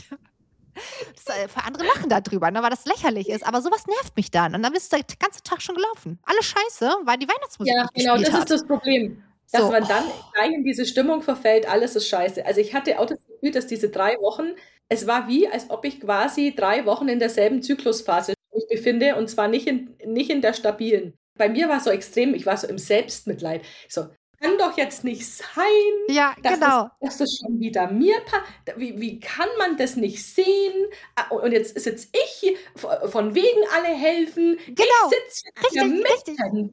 Speaker 1: Das, äh, für andere lachen da drüber, ne, weil das lächerlich ist. Aber sowas nervt mich dann. Und dann ist der ganze Tag schon gelaufen. Alles scheiße, weil die Weihnachtsmusik
Speaker 2: ja,
Speaker 1: nicht
Speaker 2: genau,
Speaker 1: gespielt
Speaker 2: das
Speaker 1: hat.
Speaker 2: ist das Problem. Dass
Speaker 1: So.
Speaker 2: man dann gleich in diese Stimmung verfällt, alles ist scheiße. Also ich hatte auch das Gefühl, dass diese drei Wochen, es war wie, als ob ich quasi drei Wochen in derselben Zyklusphase mich befinde und zwar nicht in, nicht in der stabilen. Bei mir war es so extrem, ich war so im Selbstmitleid. So, kann doch jetzt nicht sein,
Speaker 1: Ja,
Speaker 2: dass,
Speaker 1: genau.
Speaker 2: das, dass das schon wieder mir passt. Wie, wie kann man das nicht sehen? Und jetzt sitze ich hier, von wegen alle helfen.
Speaker 1: Genau.
Speaker 2: Ich sitze hier mittendrin.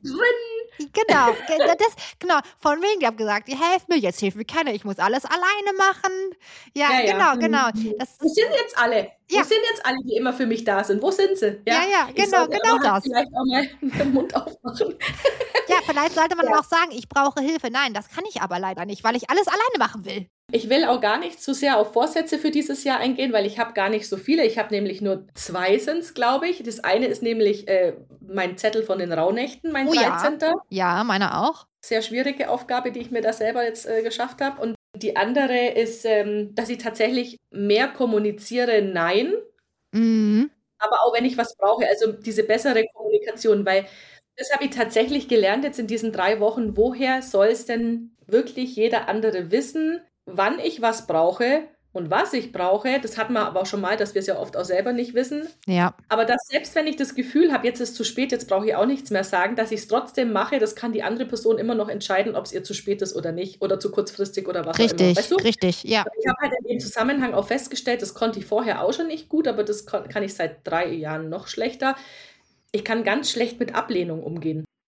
Speaker 1: Genau, das, genau. Von wegen, die haben gesagt, ihr helft mir, jetzt hilft mir keiner, ich muss alles alleine machen. Ja,
Speaker 2: ja, ja.
Speaker 1: genau, genau. Das
Speaker 2: Wo sind jetzt alle? Ja. Wo sind jetzt alle, die immer für mich da sind? Wo sind sie?
Speaker 1: Ja, ja, ja genau, genau das.
Speaker 2: Halt vielleicht auch mal den Mund aufmachen.
Speaker 1: Ja, vielleicht sollte man
Speaker 2: ja.
Speaker 1: auch sagen, ich brauche Hilfe. Nein, das kann ich aber leider nicht, weil ich alles alleine machen will.
Speaker 2: Ich will auch gar nicht zu sehr auf Vorsätze für dieses Jahr eingehen, weil ich habe gar nicht so viele. Ich habe nämlich nur zwei sind's, glaube ich. Das eine ist nämlich äh, mein Zettel von den Rauhnächten, mein
Speaker 1: oh,
Speaker 2: dreizehnter
Speaker 1: Ja. ja, meiner auch.
Speaker 2: Sehr schwierige Aufgabe, die ich mir da selber jetzt äh, geschafft habe. Und die andere ist, ähm, dass ich tatsächlich mehr kommuniziere, nein.
Speaker 1: Mhm.
Speaker 2: Aber auch wenn ich was brauche, also diese bessere Kommunikation, weil das habe ich tatsächlich gelernt jetzt in diesen drei Wochen. Woher soll es denn wirklich jeder andere wissen, wann ich was brauche und was ich brauche? Das hat man aber auch schon mal, dass wir es ja oft auch selber nicht wissen.
Speaker 1: Ja.
Speaker 2: Aber dass selbst wenn ich das Gefühl habe, jetzt ist es zu spät, jetzt brauche ich auch nichts mehr sagen, dass ich es trotzdem mache, das kann die andere Person immer noch entscheiden, ob es ihr zu spät ist oder nicht oder zu kurzfristig oder was
Speaker 1: richtig,
Speaker 2: auch immer. Weißt du?
Speaker 1: Richtig, ja.
Speaker 2: Ich habe halt in dem Zusammenhang auch festgestellt, das konnte ich vorher auch schon nicht gut, aber das kann ich seit drei Jahren noch schlechter. Ich kann ganz schlecht mit Ablehnung umgehen.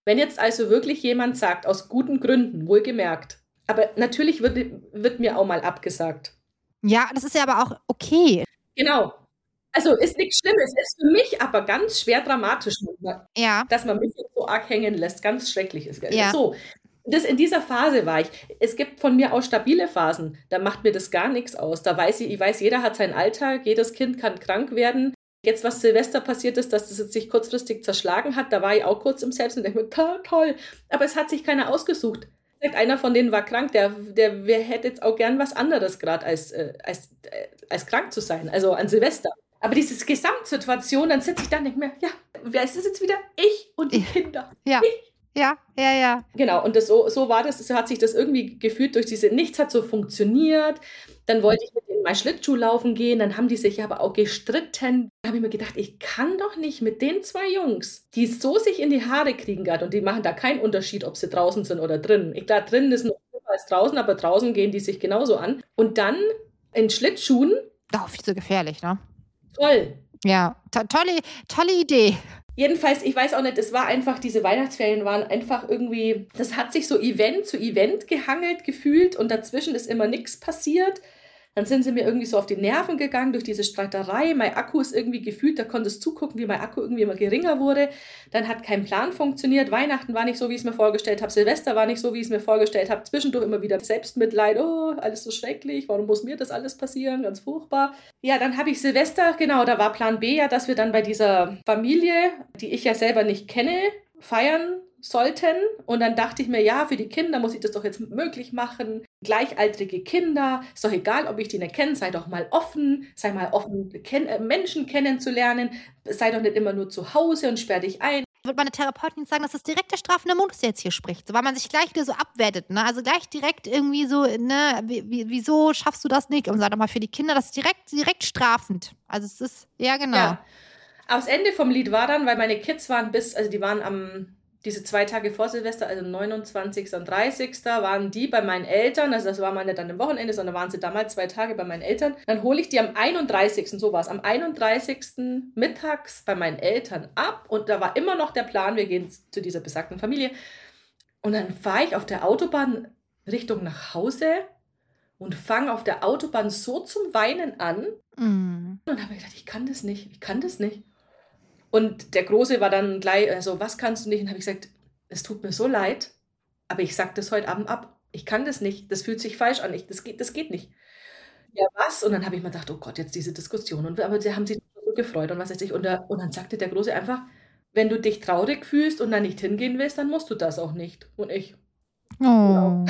Speaker 2: Wenn jetzt also wirklich jemand sagt, aus guten Gründen, wohlgemerkt, aber natürlich wird, wird mir auch mal abgesagt.
Speaker 1: Ja, das ist ja aber auch okay.
Speaker 2: Genau. Also ist nichts Schlimmes. Ist für mich aber ganz schwer dramatisch,
Speaker 1: Ja.
Speaker 2: dass man mich jetzt so arg hängen lässt. Ganz schrecklich ist.
Speaker 1: Ja.
Speaker 2: So, das in dieser Phase war ich. Es gibt von mir auch stabile Phasen. Da macht mir das gar nichts aus. Da weiß ich, ich weiß, jeder hat seinen Alltag. Jedes Kind kann krank werden. Jetzt, was Silvester passiert ist, dass das jetzt sich kurzfristig zerschlagen hat, da war ich auch kurz im Selbst und denke mir, toll. Aber es hat sich keiner ausgesucht. Einer von denen war krank, der, der, der hätte jetzt auch gern was anderes gerade als, äh, als, äh, als krank zu sein, also an Silvester. Aber diese Gesamtsituation, dann sitze ich da und denke mir, ja, wer ist das jetzt wieder? Ich und die Kinder.
Speaker 1: Ja,
Speaker 2: ich.
Speaker 1: ja, ja, ja.
Speaker 2: Genau, und das, so, so war das, so hat sich das irgendwie gefühlt durch diese, nichts hat so funktioniert. Dann wollte ich mit denen mal Schlittschuh laufen gehen, dann haben die sich aber auch gestritten. Da habe ich mir gedacht, ich kann doch nicht mit den zwei Jungs, die so sich in die Haare kriegen gerade und die machen da keinen Unterschied, ob sie draußen sind oder drin. Ich glaube, drinnen ist noch schlimmer als draußen, aber draußen gehen die sich genauso an. Und dann in Schlittschuhen.
Speaker 1: Oh, viel zu gefährlich, ne?
Speaker 2: Toll.
Speaker 1: Ja, to tolle, tolle Idee.
Speaker 2: Jedenfalls, ich weiß auch nicht, es war einfach, diese Weihnachtsferien waren einfach irgendwie, das hat sich so Event zu Event gehangelt gefühlt und dazwischen ist immer nichts passiert. Dann sind sie mir irgendwie so auf die Nerven gegangen durch diese Streiterei. Mein Akku ist irgendwie gefühlt, da konntest du zugucken, wie mein Akku irgendwie immer geringer wurde. Dann hat kein Plan funktioniert. Weihnachten war nicht so, wie ich es mir vorgestellt habe. Silvester war nicht so, wie ich es mir vorgestellt habe. Zwischendurch immer wieder Selbstmitleid. Oh, alles so schrecklich. Warum muss mir das alles passieren? Ganz furchtbar. Ja, dann habe ich Silvester, genau, da war Plan B ja, dass wir dann bei dieser Familie, die ich ja selber nicht kenne, feiern sollten. Und dann dachte ich mir, ja, für die Kinder muss ich das doch jetzt möglich machen. Gleichaltrige Kinder, ist doch egal, ob ich die nicht kenne, sei doch mal offen, sei mal offen, ken äh, Menschen kennenzulernen, sei doch nicht immer nur zu Hause und sperr dich ein.
Speaker 1: Ich würde meine Therapeutin sagen, dass das direkt der strafende Modus jetzt hier spricht, so, weil man sich gleich wieder so abwertet, ne? Also gleich direkt irgendwie so, ne, wie, wieso schaffst du das nicht? Und sag doch mal, für die Kinder, das ist direkt, direkt strafend. Also es ist, ja genau.
Speaker 2: Ja. Aber das Ende vom Lied war dann, weil meine Kids waren bis, also die waren am diese zwei Tage vor Silvester, also neunundzwanzigsten und dreißigsten waren die bei meinen Eltern, also das war mal nicht an dem Wochenende, sondern waren sie damals zwei Tage bei meinen Eltern. Dann hole ich die am einunddreißigsten, so war es, am einunddreißigsten mittags bei meinen Eltern ab und da war immer noch der Plan, wir gehen zu dieser besagten Familie. Und dann fahre ich auf der Autobahn Richtung nach Hause und fange auf der Autobahn so zum Weinen an.
Speaker 1: Mm.
Speaker 2: Und dann habe ich gedacht, ich kann das nicht, ich kann das nicht. Und der Große war dann gleich, also was kannst du nicht? Und habe ich gesagt, es tut mir so leid, aber ich sage das heute Abend ab. Ich kann das nicht, das fühlt sich falsch an, ich, das, geht, das geht nicht. Ja, was? Und dann habe ich mir gedacht, oh Gott, jetzt diese Diskussion. Und, aber sie haben sich so gefreut und was weiß ich. Und, der, und dann sagte der Große einfach, wenn du dich traurig fühlst und da nicht hingehen willst, dann musst du das auch nicht. Und ich,
Speaker 1: oh.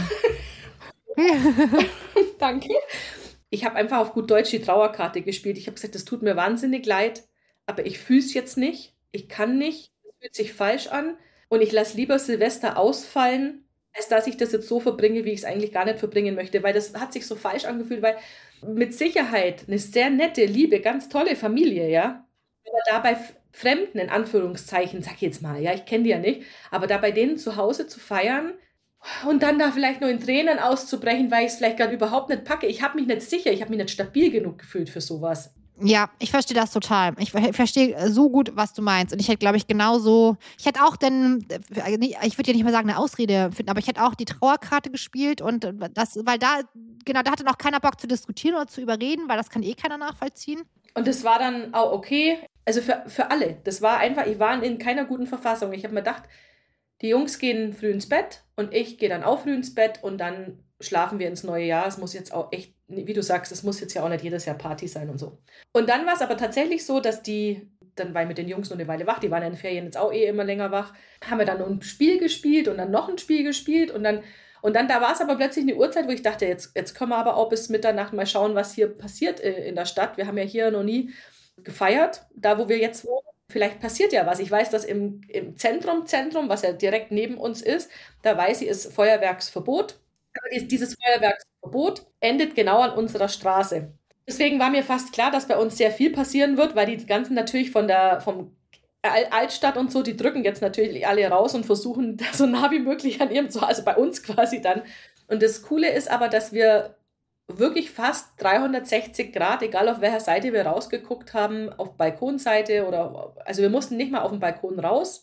Speaker 2: Danke. Ich habe einfach auf gut Deutsch die Trauerkarte gespielt. Ich habe gesagt, das tut mir wahnsinnig leid. Aber ich fühle es jetzt nicht, ich kann nicht, es fühlt sich falsch an und ich lasse lieber Silvester ausfallen, als dass ich das jetzt so verbringe, wie ich es eigentlich gar nicht verbringen möchte, weil das hat sich so falsch angefühlt, weil mit Sicherheit eine sehr nette, liebe, ganz tolle Familie, ja, aber da bei Fremden, in Anführungszeichen, sag ich jetzt mal, ja, ich kenne die ja nicht, aber da bei denen zu Hause zu feiern und dann da vielleicht nur in Tränen auszubrechen, weil ich es vielleicht gerade überhaupt nicht packe, ich habe mich nicht sicher, ich habe mich nicht stabil genug gefühlt für sowas.
Speaker 1: Ja, ich verstehe das total. Ich verstehe so gut, was du meinst. Und ich hätte, glaube ich, genauso, ich hätte auch denn, ich würde ja nicht mal sagen, eine Ausrede finden, aber ich hätte auch die Trauerkarte gespielt und das, weil da, genau, da hatte noch keiner Bock zu diskutieren oder zu überreden, weil das kann eh keiner nachvollziehen.
Speaker 2: Und das war dann auch okay, also für, für alle. Das war einfach, ich war in keiner guten Verfassung. Ich habe mir gedacht, die Jungs gehen früh ins Bett und ich gehe dann auch früh ins Bett und dann schlafen wir ins neue Jahr. Es muss jetzt auch echt, wie du sagst, es muss jetzt ja auch nicht jedes Jahr Party sein und so. Und dann war es aber tatsächlich so, dass die, dann war ich mit den Jungs noch eine Weile wach, die waren in den Ferien jetzt auch eh immer länger wach, haben wir dann ein Spiel gespielt und dann noch ein Spiel gespielt und dann, und dann da war es aber plötzlich eine Uhrzeit, wo ich dachte, jetzt, jetzt können wir aber auch bis Mitternacht mal schauen, was hier passiert in der Stadt. Wir haben ja hier noch nie gefeiert, da wo wir jetzt wohnen. Vielleicht passiert ja was. Ich weiß, dass im, im Zentrum, Zentrum, was ja direkt neben uns ist, da weiß ich, ist Feuerwerksverbot. Aber dieses Feuerwerksverbot endet genau an unserer Straße. Deswegen war mir fast klar, dass bei uns sehr viel passieren wird, weil die ganzen natürlich von der vom Altstadt und so, die drücken jetzt natürlich alle raus und versuchen so nah wie möglich an ihrem Zuhause, also bei uns quasi dann. Und das Coole ist aber, dass wir wirklich fast dreihundertsechzig Grad, egal auf welcher Seite wir rausgeguckt haben, auf Balkonseite oder, also wir mussten nicht mal auf den Balkon raus,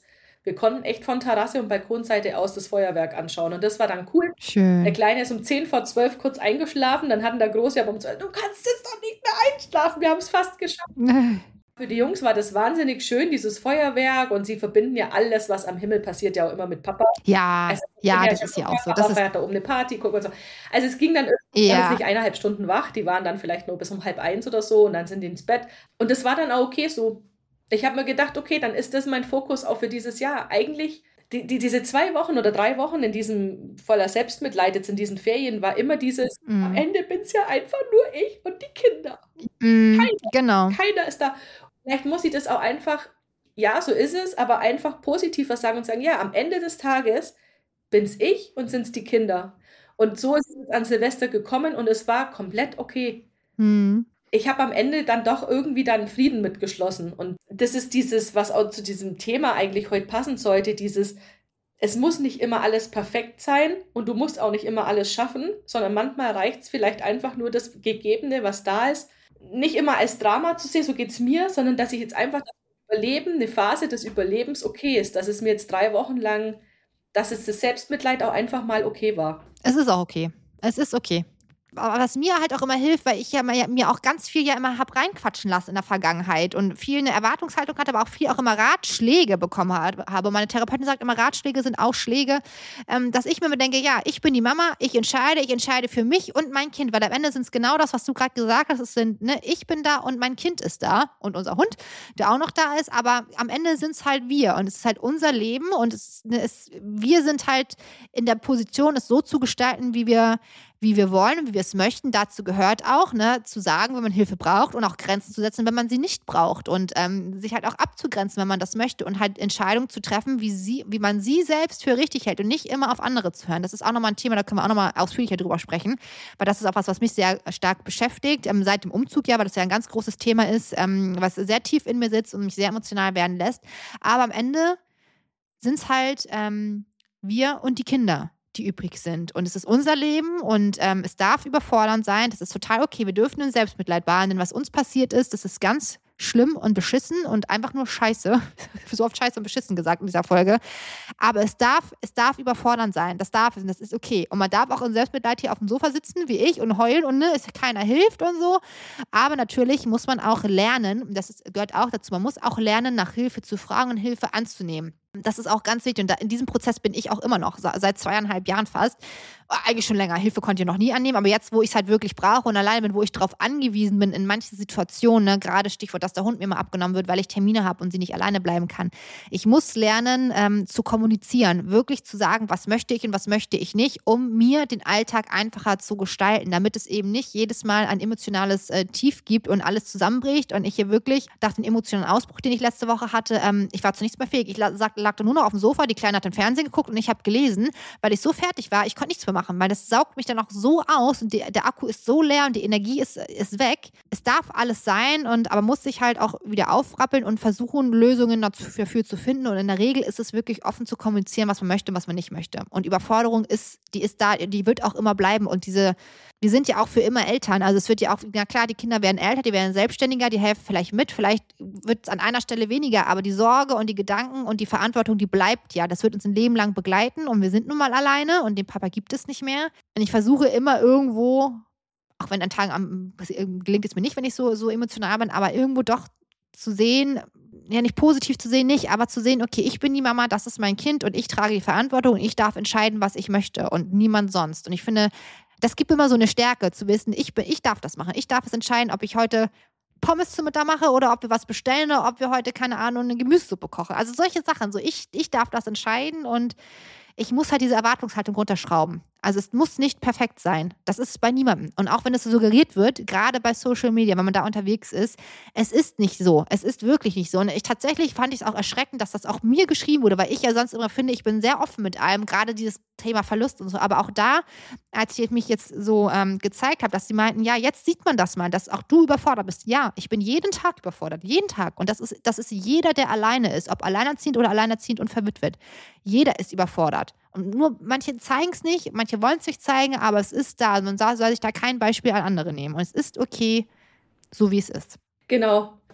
Speaker 2: Wir konnten echt von Terrasse und Balkonseite aus das Feuerwerk anschauen. Und das war dann cool.
Speaker 1: Schön.
Speaker 2: Der Kleine ist um zehn vor zwölf kurz eingeschlafen. Dann hatten der Große aber um zwölf, du kannst jetzt doch nicht mehr einschlafen. Wir haben es fast geschafft. Für die Jungs war das wahnsinnig schön, dieses Feuerwerk. Und sie verbinden ja alles, was am Himmel passiert, ja auch immer mit Papa.
Speaker 1: Ja,
Speaker 2: Also,
Speaker 1: ja,
Speaker 2: ja,
Speaker 1: das ist ja auch so. Das
Speaker 2: Papa
Speaker 1: ist,
Speaker 2: feiert da oben eine Party, guck und so. Also es ging dann irgendwie,
Speaker 1: Ja.
Speaker 2: waren jetzt nicht eineinhalb Stunden wach. Die waren dann vielleicht nur bis um halb eins oder so. Und dann sind die ins Bett. Und das war dann auch okay so. Ich habe mir gedacht, okay, dann ist das mein Fokus auch für dieses Jahr. Eigentlich, die, die, diese zwei Wochen oder drei Wochen in diesem voller Selbstmitleid, jetzt in diesen Ferien, war immer dieses,
Speaker 1: Mhm.
Speaker 2: am Ende bin es ja einfach nur ich und die Kinder.
Speaker 1: Mm, genau.
Speaker 2: Keiner ist da. Vielleicht muss ich das auch einfach, ja, so ist es, aber einfach positiver sagen und sagen, ja, am Ende des Tages bin's ich und sind's die Kinder. Und so ist es an Silvester gekommen und es war komplett okay.
Speaker 1: Mm.
Speaker 2: Ich habe am Ende dann doch irgendwie dann Frieden mitgeschlossen. Und das ist dieses, was auch zu diesem Thema eigentlich heute passen sollte, dieses, es muss nicht immer alles perfekt sein und du musst auch nicht immer alles schaffen, sondern manchmal reicht es vielleicht einfach nur das Gegebene, was da ist, nicht immer als Drama zu sehen, so geht es mir, sondern dass ich jetzt einfach das Überleben, eine Phase des Überlebens okay ist, dass es mir jetzt drei Wochen lang, dass es das Selbstmitleid auch einfach mal okay war.
Speaker 1: Es ist auch okay. Es ist okay. Aber was mir halt auch immer hilft, weil ich ja mir, mir auch ganz viel ja immer hab reinquatschen lassen in der Vergangenheit und viel eine Erwartungshaltung hatte, aber auch viel auch immer Ratschläge bekommen hat- habe. Meine Therapeutin sagt immer, Ratschläge sind auch Schläge, ähm, dass ich mir immer denke, ja, ich bin die Mama, ich entscheide, ich entscheide für mich und mein Kind, weil am Ende sind es genau das, was du gerade gesagt hast, es sind, ne, ich bin da und mein Kind ist da und unser Hund, der auch noch da ist, aber am Ende sind es halt wir und es ist halt unser Leben und es, ne, es, wir sind halt in der Position, es so zu gestalten, wie wir wie wir wollen und wie wir es möchten. Dazu gehört auch, ne, zu sagen, wenn man Hilfe braucht und auch Grenzen zu setzen, wenn man sie nicht braucht und ähm, sich halt auch abzugrenzen, wenn man das möchte und halt Entscheidungen zu treffen, wie sie, wie man sie selbst für richtig hält und nicht immer auf andere zu hören. Das ist auch nochmal ein Thema, da können wir auch nochmal ausführlicher drüber sprechen, weil das ist auch was, was mich sehr stark beschäftigt, ähm, seit dem Umzug ja, weil das ja ein ganz großes Thema ist, ähm, was sehr tief in mir sitzt und mich sehr emotional werden lässt. Aber am Ende sind es halt ähm, wir und die Kinder, die übrig sind. Und es ist unser Leben und ähm, es darf überfordernd sein. Das ist total okay. Wir dürfen in Selbstmitleid baden, denn was uns passiert ist, das ist ganz schlimm und beschissen und einfach nur scheiße. So oft scheiße und beschissen gesagt in dieser Folge. Aber es darf, es darf überfordernd sein. Das darf es und das ist okay. Und man darf auch in Selbstmitleid hier auf dem Sofa sitzen, wie ich, und heulen und ne, es keiner hilft und so. Aber natürlich muss man auch lernen, das ist, gehört auch dazu, man muss auch lernen, nach Hilfe zu fragen und Hilfe anzunehmen. Das ist auch ganz wichtig und da, in diesem Prozess bin ich auch immer noch, seit zweieinhalb Jahren fast. Eigentlich schon länger, Hilfe konnte ich noch nie annehmen, aber jetzt, wo ich es halt wirklich brauche und alleine bin, wo ich darauf angewiesen bin, in manchen Situationen, ne, gerade Stichwort, dass der Hund mir mal abgenommen wird, weil ich Termine habe und sie nicht alleine bleiben kann. Ich muss lernen, ähm, zu kommunizieren, wirklich zu sagen, was möchte ich und was möchte ich nicht, um mir den Alltag einfacher zu gestalten, damit es eben nicht jedes Mal ein emotionales äh, Tief gibt und alles zusammenbricht und ich hier wirklich, nach dem emotionalen Ausbruch, den ich letzte Woche hatte, ähm, ich war zu nichts mehr fähig. Ich la- sag, lag da nur noch auf dem Sofa, die Kleine hat den Fernsehen geguckt und ich habe gelesen, weil ich so fertig war, ich konnte nichts mehr machen, weil das saugt mich dann auch so aus und die, der Akku ist so leer und die Energie ist, ist weg. Es darf alles sein, und aber muss sich halt auch wieder aufrappeln und versuchen, Lösungen dafür zu finden. Und in der Regel ist es wirklich offen zu kommunizieren, was man möchte und was man nicht möchte. Und Überforderung ist, die ist da, die wird auch immer bleiben. Und diese, wir sind ja auch für immer Eltern. Also es wird ja auch, na klar, die Kinder werden älter, die werden selbstständiger, die helfen vielleicht mit, vielleicht wird es an einer Stelle weniger, aber die Sorge und die Gedanken und die Verantwortung, die bleibt ja. Das wird uns ein Leben lang begleiten und wir sind nun mal alleine und den Papa gibt es nicht mehr. Und ich versuche immer irgendwo, auch wenn an Tagen am, gelingt es mir nicht, wenn ich so, so emotional bin, aber irgendwo doch zu sehen, ja nicht positiv zu sehen, nicht, aber zu sehen, okay, ich bin die Mama, das ist mein Kind und ich trage die Verantwortung und ich darf entscheiden, was ich möchte und niemand sonst. Und ich finde, das gibt immer so eine Stärke, zu wissen, ich, bin, ich darf das machen. Ich darf es entscheiden, ob ich heute Pommes zu Mittag mache oder ob wir was bestellen oder ob wir heute, keine Ahnung, eine Gemüsesuppe kochen. Also solche Sachen, so ich, ich darf das entscheiden und ich muss halt diese Erwartungshaltung runterschrauben. Also es muss nicht perfekt sein. Das ist es bei niemandem. Und auch wenn es so suggeriert wird, gerade bei Social Media, wenn man da unterwegs ist, es ist nicht so. Es ist wirklich nicht so. Und ich tatsächlich fand ich es auch erschreckend, dass das auch mir geschrieben wurde, weil ich ja sonst immer finde, ich bin sehr offen mit allem, gerade dieses Thema Verlust und so. Aber auch da, als ich mich jetzt so ähm, gezeigt habe, dass sie meinten, ja, jetzt sieht man das mal, dass auch du überfordert bist. Ja, ich bin jeden Tag überfordert. Jeden Tag. Und das ist, das ist jeder, der alleine ist, ob alleinerziehend oder alleinerziehend und verwitwet. Jeder ist überfordert. Und nur manche zeigen es nicht, manche wollen es nicht zeigen, aber es ist da. Also man soll sich da kein Beispiel an andere nehmen. Und es ist okay, so wie es ist.
Speaker 2: Genau.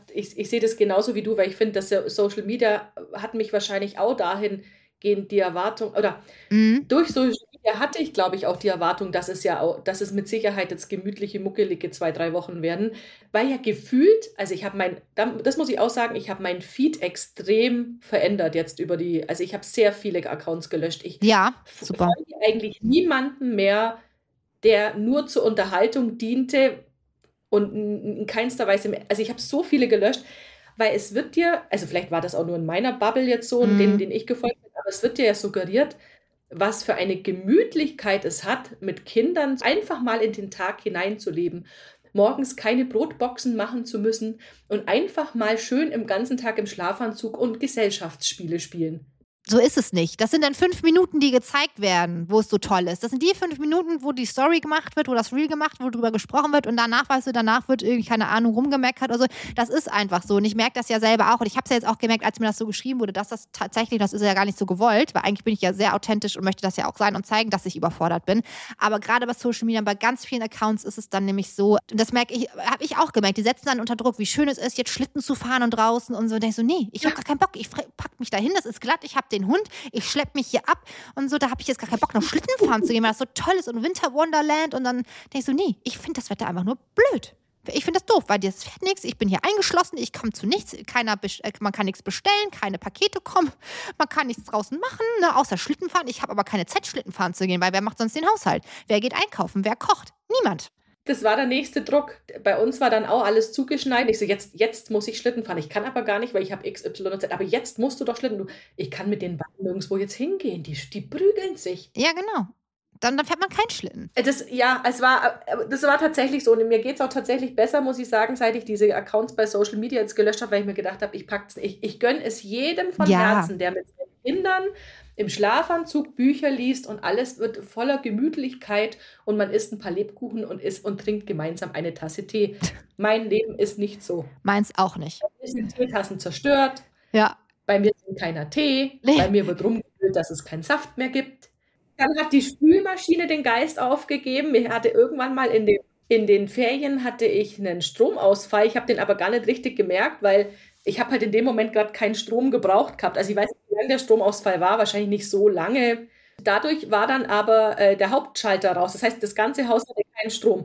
Speaker 2: ich, ich sehe das genauso wie du, weil ich finde, dass ja Social Media hat mich wahrscheinlich auch dahingehend die Erwartung, oder
Speaker 1: Mhm.
Speaker 2: durch Social Media hatte ich, glaube ich, auch die Erwartung, dass es ja auch, dass es mit Sicherheit jetzt gemütliche, muckelige zwei, drei Wochen werden. Weil ja gefühlt, also ich habe mein, das muss ich auch sagen, ich habe mein Feed extrem verändert jetzt über die, also ich habe sehr viele Accounts gelöscht. Ich
Speaker 1: Ja,
Speaker 2: f-
Speaker 1: super.
Speaker 2: folge eigentlich niemanden mehr, der nur zur Unterhaltung diente und in in keinster Weise mehr, also ich habe so viele gelöscht, weil es wird dir, also vielleicht war das auch nur in meiner Bubble jetzt so, in denen,
Speaker 1: Mhm.
Speaker 2: den ich gefolgt bin, aber es wird dir ja suggeriert, was für eine Gemütlichkeit es hat, mit Kindern einfach mal in den Tag hineinzuleben, morgens keine Brotboxen machen zu müssen und einfach mal schön im ganzen Tag im Schlafanzug und Gesellschaftsspiele spielen.
Speaker 1: So ist es nicht. Das sind dann fünf Minuten, die gezeigt werden, wo es so toll ist. Das sind die fünf Minuten, wo die Story gemacht wird, wo das Reel gemacht wird, wo drüber gesprochen wird und danach, weißt du, danach wird irgendwie, keine Ahnung, rumgemeckert oder so. Das ist einfach so und ich merke das ja selber auch und ich habe es ja jetzt auch gemerkt, als mir das so geschrieben wurde, dass das tatsächlich, das ist ja gar nicht so gewollt, weil eigentlich bin ich ja sehr authentisch und möchte das ja auch sein und zeigen, dass ich überfordert bin. Aber gerade bei Social Media, bei ganz vielen Accounts ist es dann nämlich so, und das merke ich, habe ich auch gemerkt, die setzen dann unter Druck, wie schön es ist, jetzt Schlitten zu fahren und draußen und so. Und denk so, nee, ich habe gar keinen Bock, ich fre- pack mich dahin, das ist glatt, ich habe den Hund, ich schleppe mich hier ab und so, da habe ich jetzt gar keinen Bock, noch Schlitten fahren zu gehen, weil das so toll ist und Winter Wonderland und dann denke ich so, nee, ich finde das Wetter einfach nur blöd. Ich finde das doof, weil das fährt nichts, ich bin hier eingeschlossen, ich komme zu nichts, keiner, bes- äh, man kann nichts bestellen, keine Pakete kommen, man kann nichts draußen machen, ne, außer Schlitten fahren. Ich habe aber keine Zeit, Schlitten fahren zu gehen, weil wer macht sonst den Haushalt? Wer geht einkaufen? Wer kocht? Niemand.
Speaker 2: Das war der nächste Druck. Bei uns war dann auch alles zugeschneit. Ich so, jetzt, jetzt muss ich Schlitten fahren. Ich kann aber gar nicht, weil ich habe X, Y und Z. Aber jetzt musst du doch Schlitten. Du, ich kann mit den beiden nirgendwo jetzt hingehen. Die, die prügeln sich.
Speaker 1: Ja, genau. Dann, dann fährt man keinen Schlitten.
Speaker 2: Äh, Das, ja, es war, äh, das war tatsächlich so. Und mir geht es auch tatsächlich besser, muss ich sagen, seit ich diese Accounts bei Social Media jetzt gelöscht habe, weil ich mir gedacht habe, ich pack's, ich, ich gönne es jedem von
Speaker 1: Ja.
Speaker 2: Herzen, der mit seinen Kindern im Schlafanzug Bücher liest und alles wird voller Gemütlichkeit und man isst ein paar Lebkuchen und isst und trinkt gemeinsam eine Tasse Tee. Mein Leben ist nicht so.
Speaker 1: Meins auch nicht.
Speaker 2: Bei mir sind Teetassen zerstört,
Speaker 1: Ja.
Speaker 2: bei mir ist keiner Tee,
Speaker 1: Nee.
Speaker 2: bei mir wird rumgewühlt, dass es keinen Saft mehr gibt. Dann hat die Spülmaschine den Geist aufgegeben. Ich hatte irgendwann mal in den, in den Ferien hatte ich einen Stromausfall. Ich habe den aber gar nicht richtig gemerkt, weil ich habe halt in dem Moment gerade keinen Strom gebraucht gehabt. Also ich weiß nicht, wie lange der Stromausfall war, wahrscheinlich nicht so lange. Dadurch war dann aber äh, der Hauptschalter raus. Das heißt, das ganze Haus hatte keinen Strom.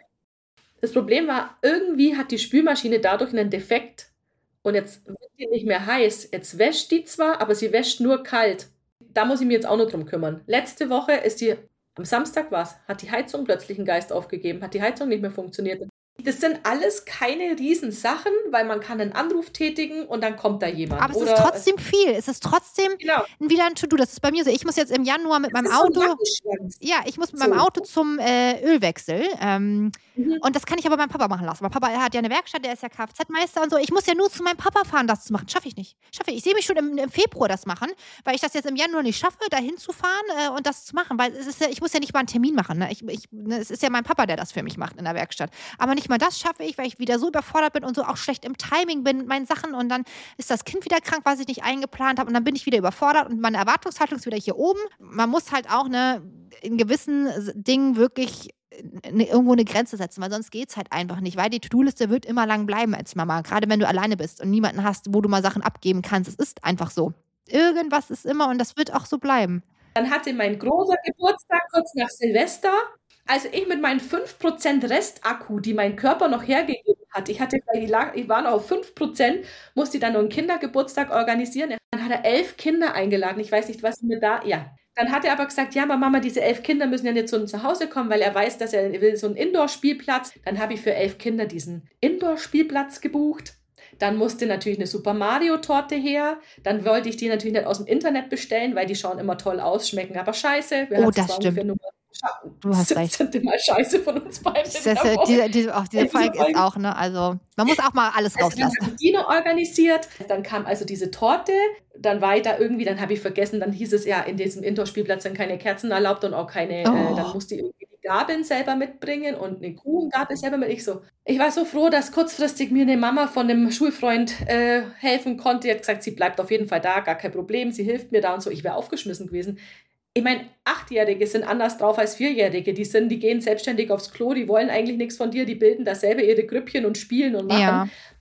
Speaker 2: Das Problem war, irgendwie hat die Spülmaschine dadurch einen Defekt und jetzt wird die nicht mehr heiß. Jetzt wäscht die zwar, aber sie wäscht nur kalt. Da muss ich mich jetzt auch noch drum kümmern. Letzte Woche ist die, am Samstag war es, hat die Heizung plötzlich einen Geist aufgegeben, hat die Heizung nicht mehr funktioniert. Das sind alles keine riesen Sachen, weil man kann einen Anruf tätigen und dann kommt da jemand.
Speaker 1: Aber es
Speaker 2: Oder
Speaker 1: ist trotzdem viel. Es ist trotzdem
Speaker 2: genau.
Speaker 1: wieder ein To-Do. Das ist bei mir so. Ich muss jetzt im Januar mit meinem
Speaker 2: Das ist so ein
Speaker 1: Auto.
Speaker 2: Rattenschwanz.
Speaker 1: Ja, ich muss mit
Speaker 2: So.
Speaker 1: meinem Auto zum äh, Ölwechsel. Ähm,
Speaker 2: Mhm.
Speaker 1: und das kann ich aber meinem Papa machen lassen. Mein Papa er hat ja eine Werkstatt, der ist ja Kfz-Meister und so. Ich muss ja nur zu meinem Papa fahren, das zu machen. Schaffe ich nicht. Schaffe ich. Ich sehe mich schon im, im Februar das machen, weil ich das jetzt im Januar nicht schaffe, da hinzufahren äh, und das zu machen. Weil es ist ja, ich muss ja nicht mal einen Termin machen. Ne? Ich, ich, ne, es ist ja mein Papa, der das für mich macht in der Werkstatt. Aber nicht mal das schaffe ich, weil ich wieder so überfordert bin und so auch schlecht im Timing bin mit meinen Sachen. Und dann ist das Kind wieder krank, was ich nicht eingeplant habe. Und dann bin ich wieder überfordert und meine Erwartungshaltung ist wieder hier oben. Man muss halt auch ne, in gewissen Dingen wirklich ne, irgendwo eine Grenze setzen, weil sonst geht es halt einfach nicht, weil die To-Do-Liste wird immer lang bleiben als Mama, gerade wenn du alleine bist und niemanden hast, wo du mal Sachen abgeben kannst. Es ist einfach so. Irgendwas ist immer und das wird auch so bleiben.
Speaker 2: Dann hatte mein großer Geburtstag kurz nach Silvester. Also ich mit meinen fünf Prozent Restakku, die mein Körper noch hergegeben hat, ich hatte, die, lag, ich war noch auf fünf Prozent, musste dann noch einen Kindergeburtstag organisieren. Dann hat er elf Kinder eingeladen. Ich weiß nicht, was mir da, ja. Dann hat er aber gesagt, ja, Mama, diese elf Kinder müssen ja nicht zu uns zu Hause kommen, weil er weiß, dass er will so einen Indoor-Spielplatz. Dann habe ich für elf Kinder diesen Indoor-Spielplatz gebucht. Dann musste natürlich eine Super Mario-Torte her. Dann wollte ich die natürlich nicht aus dem Internet bestellen, weil die schauen immer toll aus, schmecken aber scheiße. Wir
Speaker 1: Oh,
Speaker 2: hatten
Speaker 1: das
Speaker 2: zwar
Speaker 1: stimmt.
Speaker 2: ungefähr nur
Speaker 1: Du hast recht.
Speaker 2: siebzehnte Mal Scheiße von uns beiden.
Speaker 1: Das ist, ja, diese, diese, auch diese
Speaker 2: Diese
Speaker 1: Folge ist
Speaker 2: Folge.
Speaker 1: auch, ne, also man muss auch mal alles
Speaker 2: Also dann
Speaker 1: rauslassen.
Speaker 2: habe ich die noch organisiert, dann kam also diese Torte, dann war ich da irgendwie, dann habe ich vergessen, dann hieß es ja, in diesem Indoor-Spielplatz sind keine Kerzen erlaubt und auch keine,
Speaker 1: Oh.
Speaker 2: äh, dann musste ich irgendwie die Gabeln selber mitbringen und eine Kuchengabel selber mit. Ich so, ich war so froh, dass kurzfristig mir eine Mama von einem Schulfreund äh, helfen konnte. Die hat gesagt, sie bleibt auf jeden Fall da, gar kein Problem, sie hilft mir da und so. Ich wäre aufgeschmissen gewesen. Ich meine, Achtjährige sind anders drauf als Vierjährige. Die sind, die gehen selbstständig aufs Klo, die wollen eigentlich nichts von dir, die bilden da selber ihre Grüppchen und spielen und machen.
Speaker 1: Ja.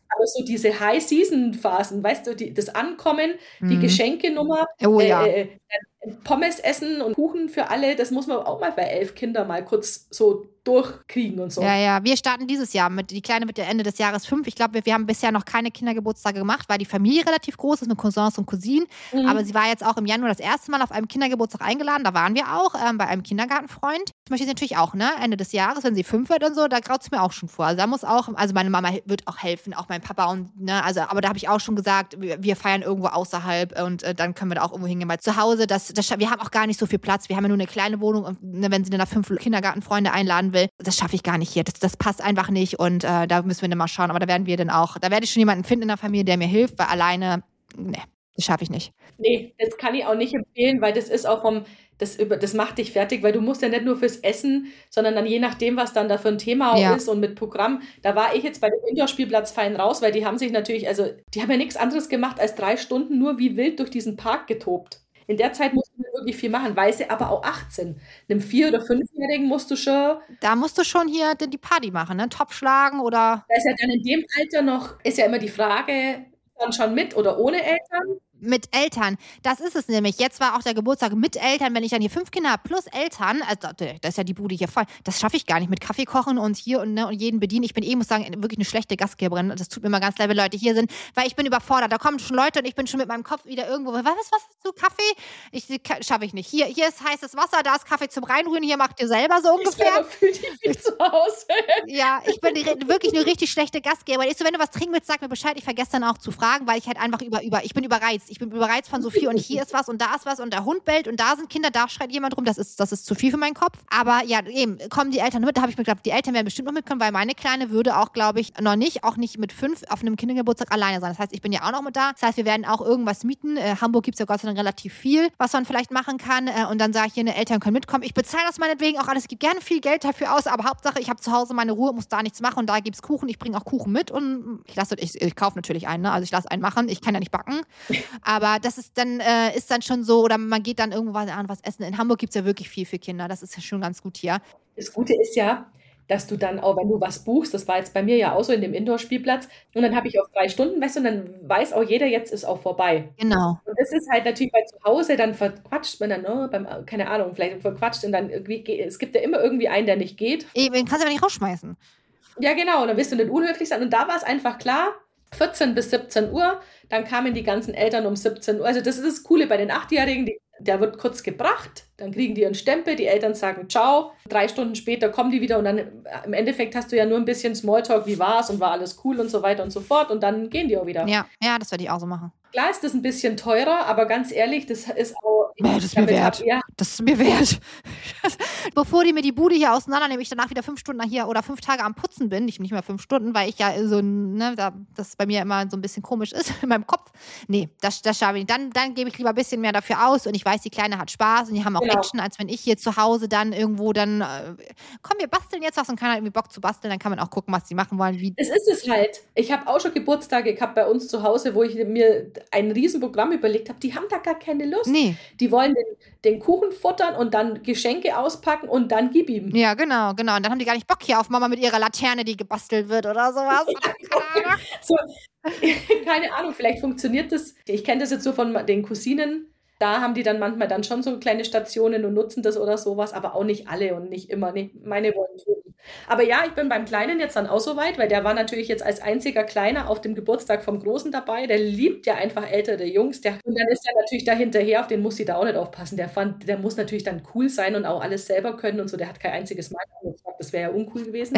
Speaker 2: Aber so diese High-Season-Phasen, weißt du, die, das Ankommen, die
Speaker 1: Mhm.
Speaker 2: Geschenkenummer,
Speaker 1: Oh
Speaker 2: äh,
Speaker 1: ja.
Speaker 2: äh, äh, Pommes essen und Kuchen für alle, das muss man auch mal bei elf Kindern mal kurz so durchkriegen und so.
Speaker 1: Ja, ja, wir starten dieses Jahr mit, die Kleine wird ja Ende des Jahres fünf. Ich glaube, wir, wir haben bisher noch keine Kindergeburtstage gemacht, weil die Familie relativ groß ist mit Cousins und Cousinen.
Speaker 2: Mhm.
Speaker 1: Aber sie war jetzt auch im Januar das erste Mal auf einem Kindergeburtstag eingeladen. Da waren wir auch ähm, bei einem Kindergartenfreund. Das möchte ich natürlich auch, ne? Ende des Jahres, wenn sie fünf wird und so, da graut es mir auch schon vor. Also da muss auch, also meine Mama wird auch helfen, auch mein Papa und, ne, also, aber da habe ich auch schon gesagt, wir, wir feiern irgendwo außerhalb und äh, dann können wir da auch irgendwo hingehen. Weil zu Hause, das, das, wir haben auch gar nicht so viel Platz. Wir haben ja nur eine kleine Wohnung und ne, wenn sie dann da fünf Kindergartenfreunde einladen will, das schaffe ich gar nicht hier. Das, das passt einfach nicht und äh, da müssen wir dann mal schauen. Aber da werden wir dann auch, da werde ich schon jemanden finden in der Familie, der mir hilft, weil alleine, ne, das schaffe ich nicht.
Speaker 2: Nee, das kann ich auch nicht empfehlen, weil das ist auch vom, das, über, das macht dich fertig, weil du musst ja nicht nur fürs Essen, sondern dann je nachdem, was dann da für ein Thema auch
Speaker 1: Ja.
Speaker 2: ist und mit Programm. Da war ich jetzt bei dem Indoor-Spielplatz fein raus, weil die haben sich natürlich, also die haben ja nichts anderes gemacht als drei Stunden nur wie wild durch diesen Park getobt. In der Zeit musst du wirklich viel machen, weil sie aber auch achtzehn. Einem Vier- oder Fünfjährigen musst du schon,
Speaker 1: Da musst du schon hier die Party machen, ne? Topf schlagen oder
Speaker 2: da ist ja dann in dem Alter noch, ist ja immer die Frage, dann schon mit oder ohne Eltern.
Speaker 1: mit Eltern. Das ist es nämlich. Jetzt war auch der Geburtstag mit Eltern. Wenn ich dann hier fünf Kinder habe plus Eltern, also da ist ja die Bude hier voll. Das schaffe ich gar nicht mit Kaffee kochen und hier und, ne, und jeden bedienen. Ich bin eh, muss sagen, wirklich eine schlechte Gastgeberin. Das tut mir immer ganz leid, wenn Leute hier sind, weil ich bin überfordert. Da kommen schon Leute und ich bin schon mit meinem Kopf wieder irgendwo. Was, was, was hast du? Kaffee? Ich schaffe ich nicht. Hier, hier ist heißes Wasser, da ist Kaffee zum Reinrühren. Hier macht ihr selber so ungefähr.
Speaker 2: Ich fühle dich wie zu Hause.
Speaker 1: Ja, ich bin die, wirklich eine richtig schlechte Gastgeberin. Ich so, wenn du was trinken willst, sag mir Bescheid. Ich vergesse dann auch zu fragen, weil ich halt einfach über, über, ich bin überreizt. Ich bin überreizt von so viel und hier ist was und da ist was und der Hund bellt und da sind Kinder, da schreit jemand rum. Das ist, das ist zu viel für meinen Kopf. Aber ja, eben, kommen die Eltern mit. Da habe ich mir gedacht, die Eltern werden bestimmt noch mitkommen, weil meine Kleine würde auch, glaube ich, noch nicht, auch nicht mit fünf auf einem Kindergeburtstag alleine sein. Das heißt, ich bin ja auch noch mit da. Das heißt, wir werden auch irgendwas mieten. Äh, Hamburg gibt es ja Gott sei Dank relativ viel, was man vielleicht machen kann. Äh, und dann sage ich hier, ne, Eltern können mitkommen. Ich bezahle das meinetwegen auch alles. Ich gebe gerne viel Geld dafür aus, aber Hauptsache, ich habe zu Hause meine Ruhe, muss da nichts machen und da gibt es Kuchen. Ich bringe auch Kuchen mit und ich lasse, ich, ich kaufe natürlich einen, ne? Also ich lasse einen machen. Ich kann ja nicht backen. Aber das ist dann, äh, ist dann schon so, oder man geht dann irgendwo was, was essen. In Hamburg gibt es ja wirklich viel für Kinder. Das ist ja schon ganz gut hier.
Speaker 2: Das Gute ist ja, dass du dann auch, wenn du was buchst, das war jetzt bei mir ja auch so in dem Indoor-Spielplatz, und dann habe ich auf drei Stunden, weißt du, und dann weiß auch jeder, jetzt ist auch vorbei.
Speaker 1: Genau.
Speaker 2: Und das ist halt natürlich bei zu Hause, dann verquatscht man dann, ne, beim, keine Ahnung, vielleicht verquatscht und dann irgendwie, es gibt ja immer irgendwie einen, der nicht geht.
Speaker 1: Eben, den kannst du aber nicht rausschmeißen.
Speaker 2: Ja, genau, und dann wirst du nicht unhöflich sein. Und da war es einfach klar, vierzehn bis siebzehn Uhr, dann kamen die ganzen Eltern um siebzehn Uhr. Also das ist das Coole bei den Achtjährigen, die, der wird kurz gebracht, dann kriegen die ihren Stempel, die Eltern sagen ciao, drei Stunden später kommen die wieder und dann im Endeffekt hast du ja nur ein bisschen Smalltalk, wie war's und war alles cool und so weiter und so fort und dann gehen die auch wieder.
Speaker 1: Ja, ja, das werde ich auch so machen.
Speaker 2: Klar ist das ein bisschen teurer, aber ganz ehrlich, das ist auch...
Speaker 1: Ja, das ist mir wert.
Speaker 2: Hab, ja.
Speaker 1: Das ist mir wert. Bevor die mir die Bude hier auseinandernehmen, ich danach wieder fünf Stunden hier oder fünf Tage am Putzen bin, nicht, nicht mehr fünf Stunden, weil ich ja so, ne, da, das bei mir immer so ein bisschen komisch ist in meinem Kopf. Nee, das, das schaffe ich nicht. Dann, dann gebe ich lieber ein bisschen mehr dafür aus und ich weiß, die Kleine hat Spaß und die haben auch
Speaker 2: Genau.
Speaker 1: Action, als wenn ich hier zu Hause dann irgendwo dann, äh, komm, wir basteln jetzt was und keiner hat irgendwie Bock zu basteln, dann kann man auch gucken, was die machen wollen. Wie
Speaker 2: Es ist es halt. Ich habe auch schon Geburtstage gehabt bei uns zu Hause, wo ich mir ein Riesenprogramm überlegt habe. Die haben da gar keine Lust.
Speaker 1: Nee.
Speaker 2: Die wollen den, den Kuchen futtern und dann Geschenke auspacken und dann gib ihm.
Speaker 1: Ja, genau, genau. Und dann haben die gar nicht Bock hier auf Mama mit ihrer Laterne, die gebastelt wird oder sowas.
Speaker 2: Ja, so, keine Ahnung, vielleicht funktioniert das. Ich kenne das jetzt so von den Cousinen. Da haben die dann manchmal dann schon so kleine Stationen und nutzen das oder sowas, aber auch nicht alle und nicht immer. Nicht, meine wollen tun. Aber ja, ich bin beim Kleinen jetzt dann auch so weit, weil der war natürlich jetzt als einziger Kleiner auf dem Geburtstag vom Großen dabei. Der liebt ja einfach ältere Jungs. Der, und dann ist er natürlich da hinterher, auf den muss sie da auch nicht aufpassen. Der fand, der muss natürlich dann cool sein und auch alles selber können und so. Der hat kein einziges Mal gefragt, das wäre ja uncool gewesen.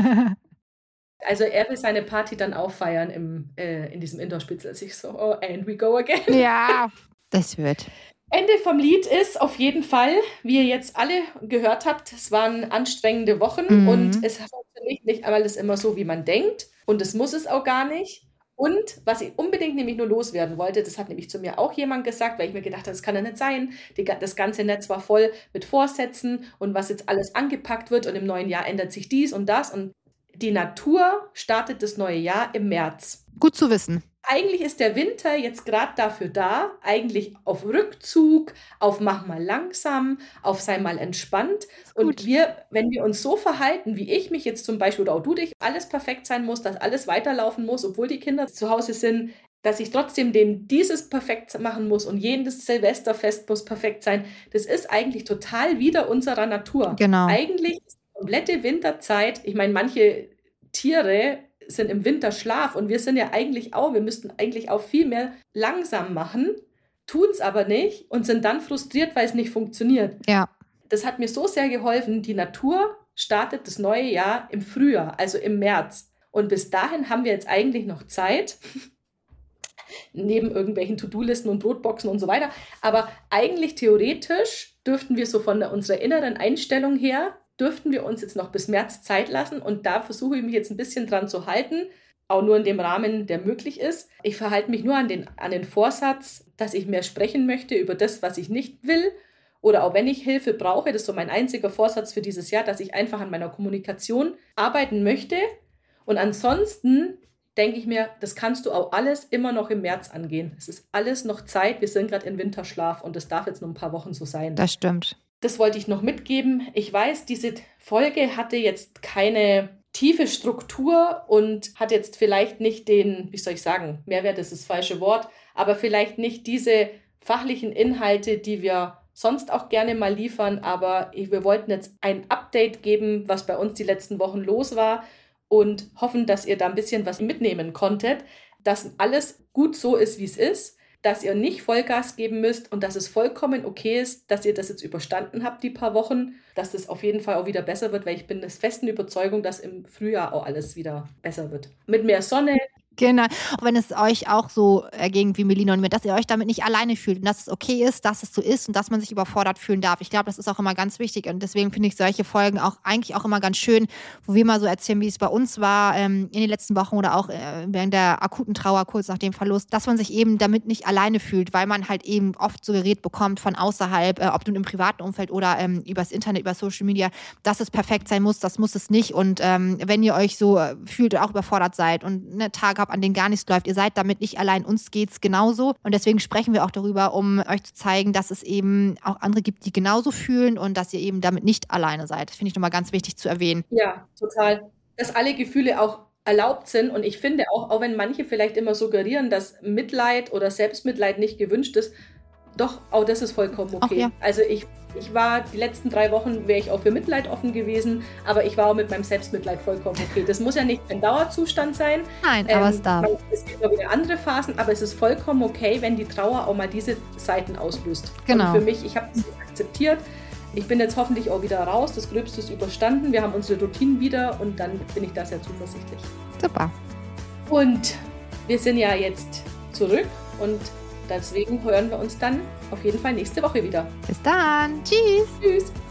Speaker 2: Also er will seine Party dann auch feiern im, äh, in diesem Indoor-Spielplatz. Ich so, oh, and we go again.
Speaker 1: Ja, das wird.
Speaker 2: Ende vom Lied ist auf jeden Fall, wie ihr jetzt alle gehört habt, es waren anstrengende Wochen
Speaker 1: Mhm.
Speaker 2: und es funktioniert nicht alles immer so, wie man denkt und es muss es auch gar nicht. Und was ich unbedingt nämlich nur loswerden wollte, das hat nämlich zu mir auch jemand gesagt, weil ich mir gedacht habe, das kann ja nicht sein. Die, das ganze Netz war voll mit Vorsätzen und was jetzt alles angepackt wird und im neuen Jahr ändert sich dies und das und die Natur startet das neue Jahr im März.
Speaker 1: Gut zu wissen.
Speaker 2: Eigentlich ist der Winter jetzt gerade dafür da, eigentlich auf Rückzug, auf mach mal langsam, auf sei mal entspannt. Und wir, wenn wir uns so verhalten, wie ich mich jetzt zum Beispiel oder auch du dich, alles perfekt sein muss, dass alles weiterlaufen muss, obwohl die Kinder zu Hause sind, dass ich trotzdem dem dieses perfekt machen muss und jedes Silvesterfest muss perfekt sein, das ist eigentlich total wider unserer Natur.
Speaker 1: Genau.
Speaker 2: Eigentlich ist die komplette Winterzeit, ich meine, manche Tiere sind im Winterschlaf und wir sind ja eigentlich auch, wir müssten eigentlich auch viel mehr langsam machen, tun es aber nicht und sind dann frustriert, weil es nicht funktioniert.
Speaker 1: Ja.
Speaker 2: Das hat mir so sehr geholfen. Die Natur startet das neue Jahr im Frühjahr, also im März. Und bis dahin haben wir jetzt eigentlich noch Zeit, neben irgendwelchen To-Do-Listen und Brotboxen und so weiter. Aber eigentlich theoretisch dürften wir so von der, unserer inneren Einstellung her, dürften wir uns jetzt noch bis März Zeit lassen. Und da versuche ich mich jetzt ein bisschen dran zu halten, auch nur in dem Rahmen, der möglich ist. Ich verhalte mich nur an den, an den Vorsatz, dass ich mehr sprechen möchte über das, was ich nicht will. Oder auch wenn ich Hilfe brauche, das ist so mein einziger Vorsatz für dieses Jahr, dass ich einfach an meiner Kommunikation arbeiten möchte. Und ansonsten denke ich mir, das kannst du auch alles immer noch im März angehen. Es ist alles noch Zeit. Wir sind gerade in Winterschlaf und das darf jetzt noch ein paar Wochen so sein.
Speaker 1: Das stimmt.
Speaker 2: Das wollte ich noch mitgeben. Ich weiß, diese Folge hatte jetzt keine tiefe Struktur und hat jetzt vielleicht nicht den, wie soll ich sagen, Mehrwert ist das falsche Wort, aber vielleicht nicht diese fachlichen Inhalte, die wir sonst auch gerne mal liefern. Aber wir wollten jetzt ein Update geben, was bei uns die letzten Wochen los war und hoffen, dass ihr da ein bisschen was mitnehmen konntet, dass alles gut so ist, wie es ist, dass ihr nicht Vollgas geben müsst und dass es vollkommen okay ist, dass ihr das jetzt überstanden habt, die paar Wochen, dass das auf jeden Fall auch wieder besser wird, weil ich bin der festen Überzeugung, dass im Frühjahr auch alles wieder besser wird. Mit mehr Sonne.
Speaker 1: Genau, auch wenn es euch auch so erging wie Melina und mir, dass ihr euch damit nicht alleine fühlt und dass es okay ist, dass es so ist und dass man sich überfordert fühlen darf. Ich glaube, das ist auch immer ganz wichtig und deswegen finde ich solche Folgen auch eigentlich auch immer ganz schön, wo wir mal so erzählen, wie es bei uns war ähm, in den letzten Wochen oder auch äh, während der akuten Trauer kurz nach dem Verlust, dass man sich eben damit nicht alleine fühlt, weil man halt eben oft suggeriert bekommt von außerhalb, äh, ob nun im privaten Umfeld oder ähm, übers Internet, über Social Media, dass es perfekt sein muss, das muss es nicht und ähm, wenn ihr euch so äh, fühlt und auch überfordert seid und eine Tage an denen gar nichts läuft. Ihr seid damit nicht allein, uns geht's genauso. Und deswegen sprechen wir auch darüber, um euch zu zeigen, dass es eben auch andere gibt, die genauso fühlen und dass ihr eben damit nicht alleine seid. Das finde ich nochmal ganz wichtig zu erwähnen.
Speaker 2: Ja, total. Dass alle Gefühle auch erlaubt sind. Und ich finde auch, auch wenn manche vielleicht immer suggerieren, dass Mitleid oder Selbstmitleid nicht gewünscht ist, doch, auch das ist vollkommen okay.
Speaker 1: Ach, ja.
Speaker 2: Also ich, ich war, die letzten drei Wochen wäre ich auch für Mitleid offen gewesen, aber ich war auch mit meinem Selbstmitleid vollkommen okay. Das muss ja nicht ein Dauerzustand sein.
Speaker 1: Nein, aber es darf.
Speaker 2: Es gibt immer wieder andere Phasen, aber es ist vollkommen okay, wenn die Trauer auch mal diese Seiten auslöst.
Speaker 1: Genau.
Speaker 2: Und für mich, ich habe das akzeptiert. Ich bin jetzt hoffentlich auch wieder raus. Das Gröbste ist überstanden. Wir haben unsere Routinen wieder und dann bin ich da sehr zuversichtlich.
Speaker 1: Super.
Speaker 2: Und wir sind ja jetzt zurück und deswegen hören wir uns dann auf jeden Fall nächste Woche wieder.
Speaker 1: Bis dann. Tschüss.
Speaker 2: Tschüss.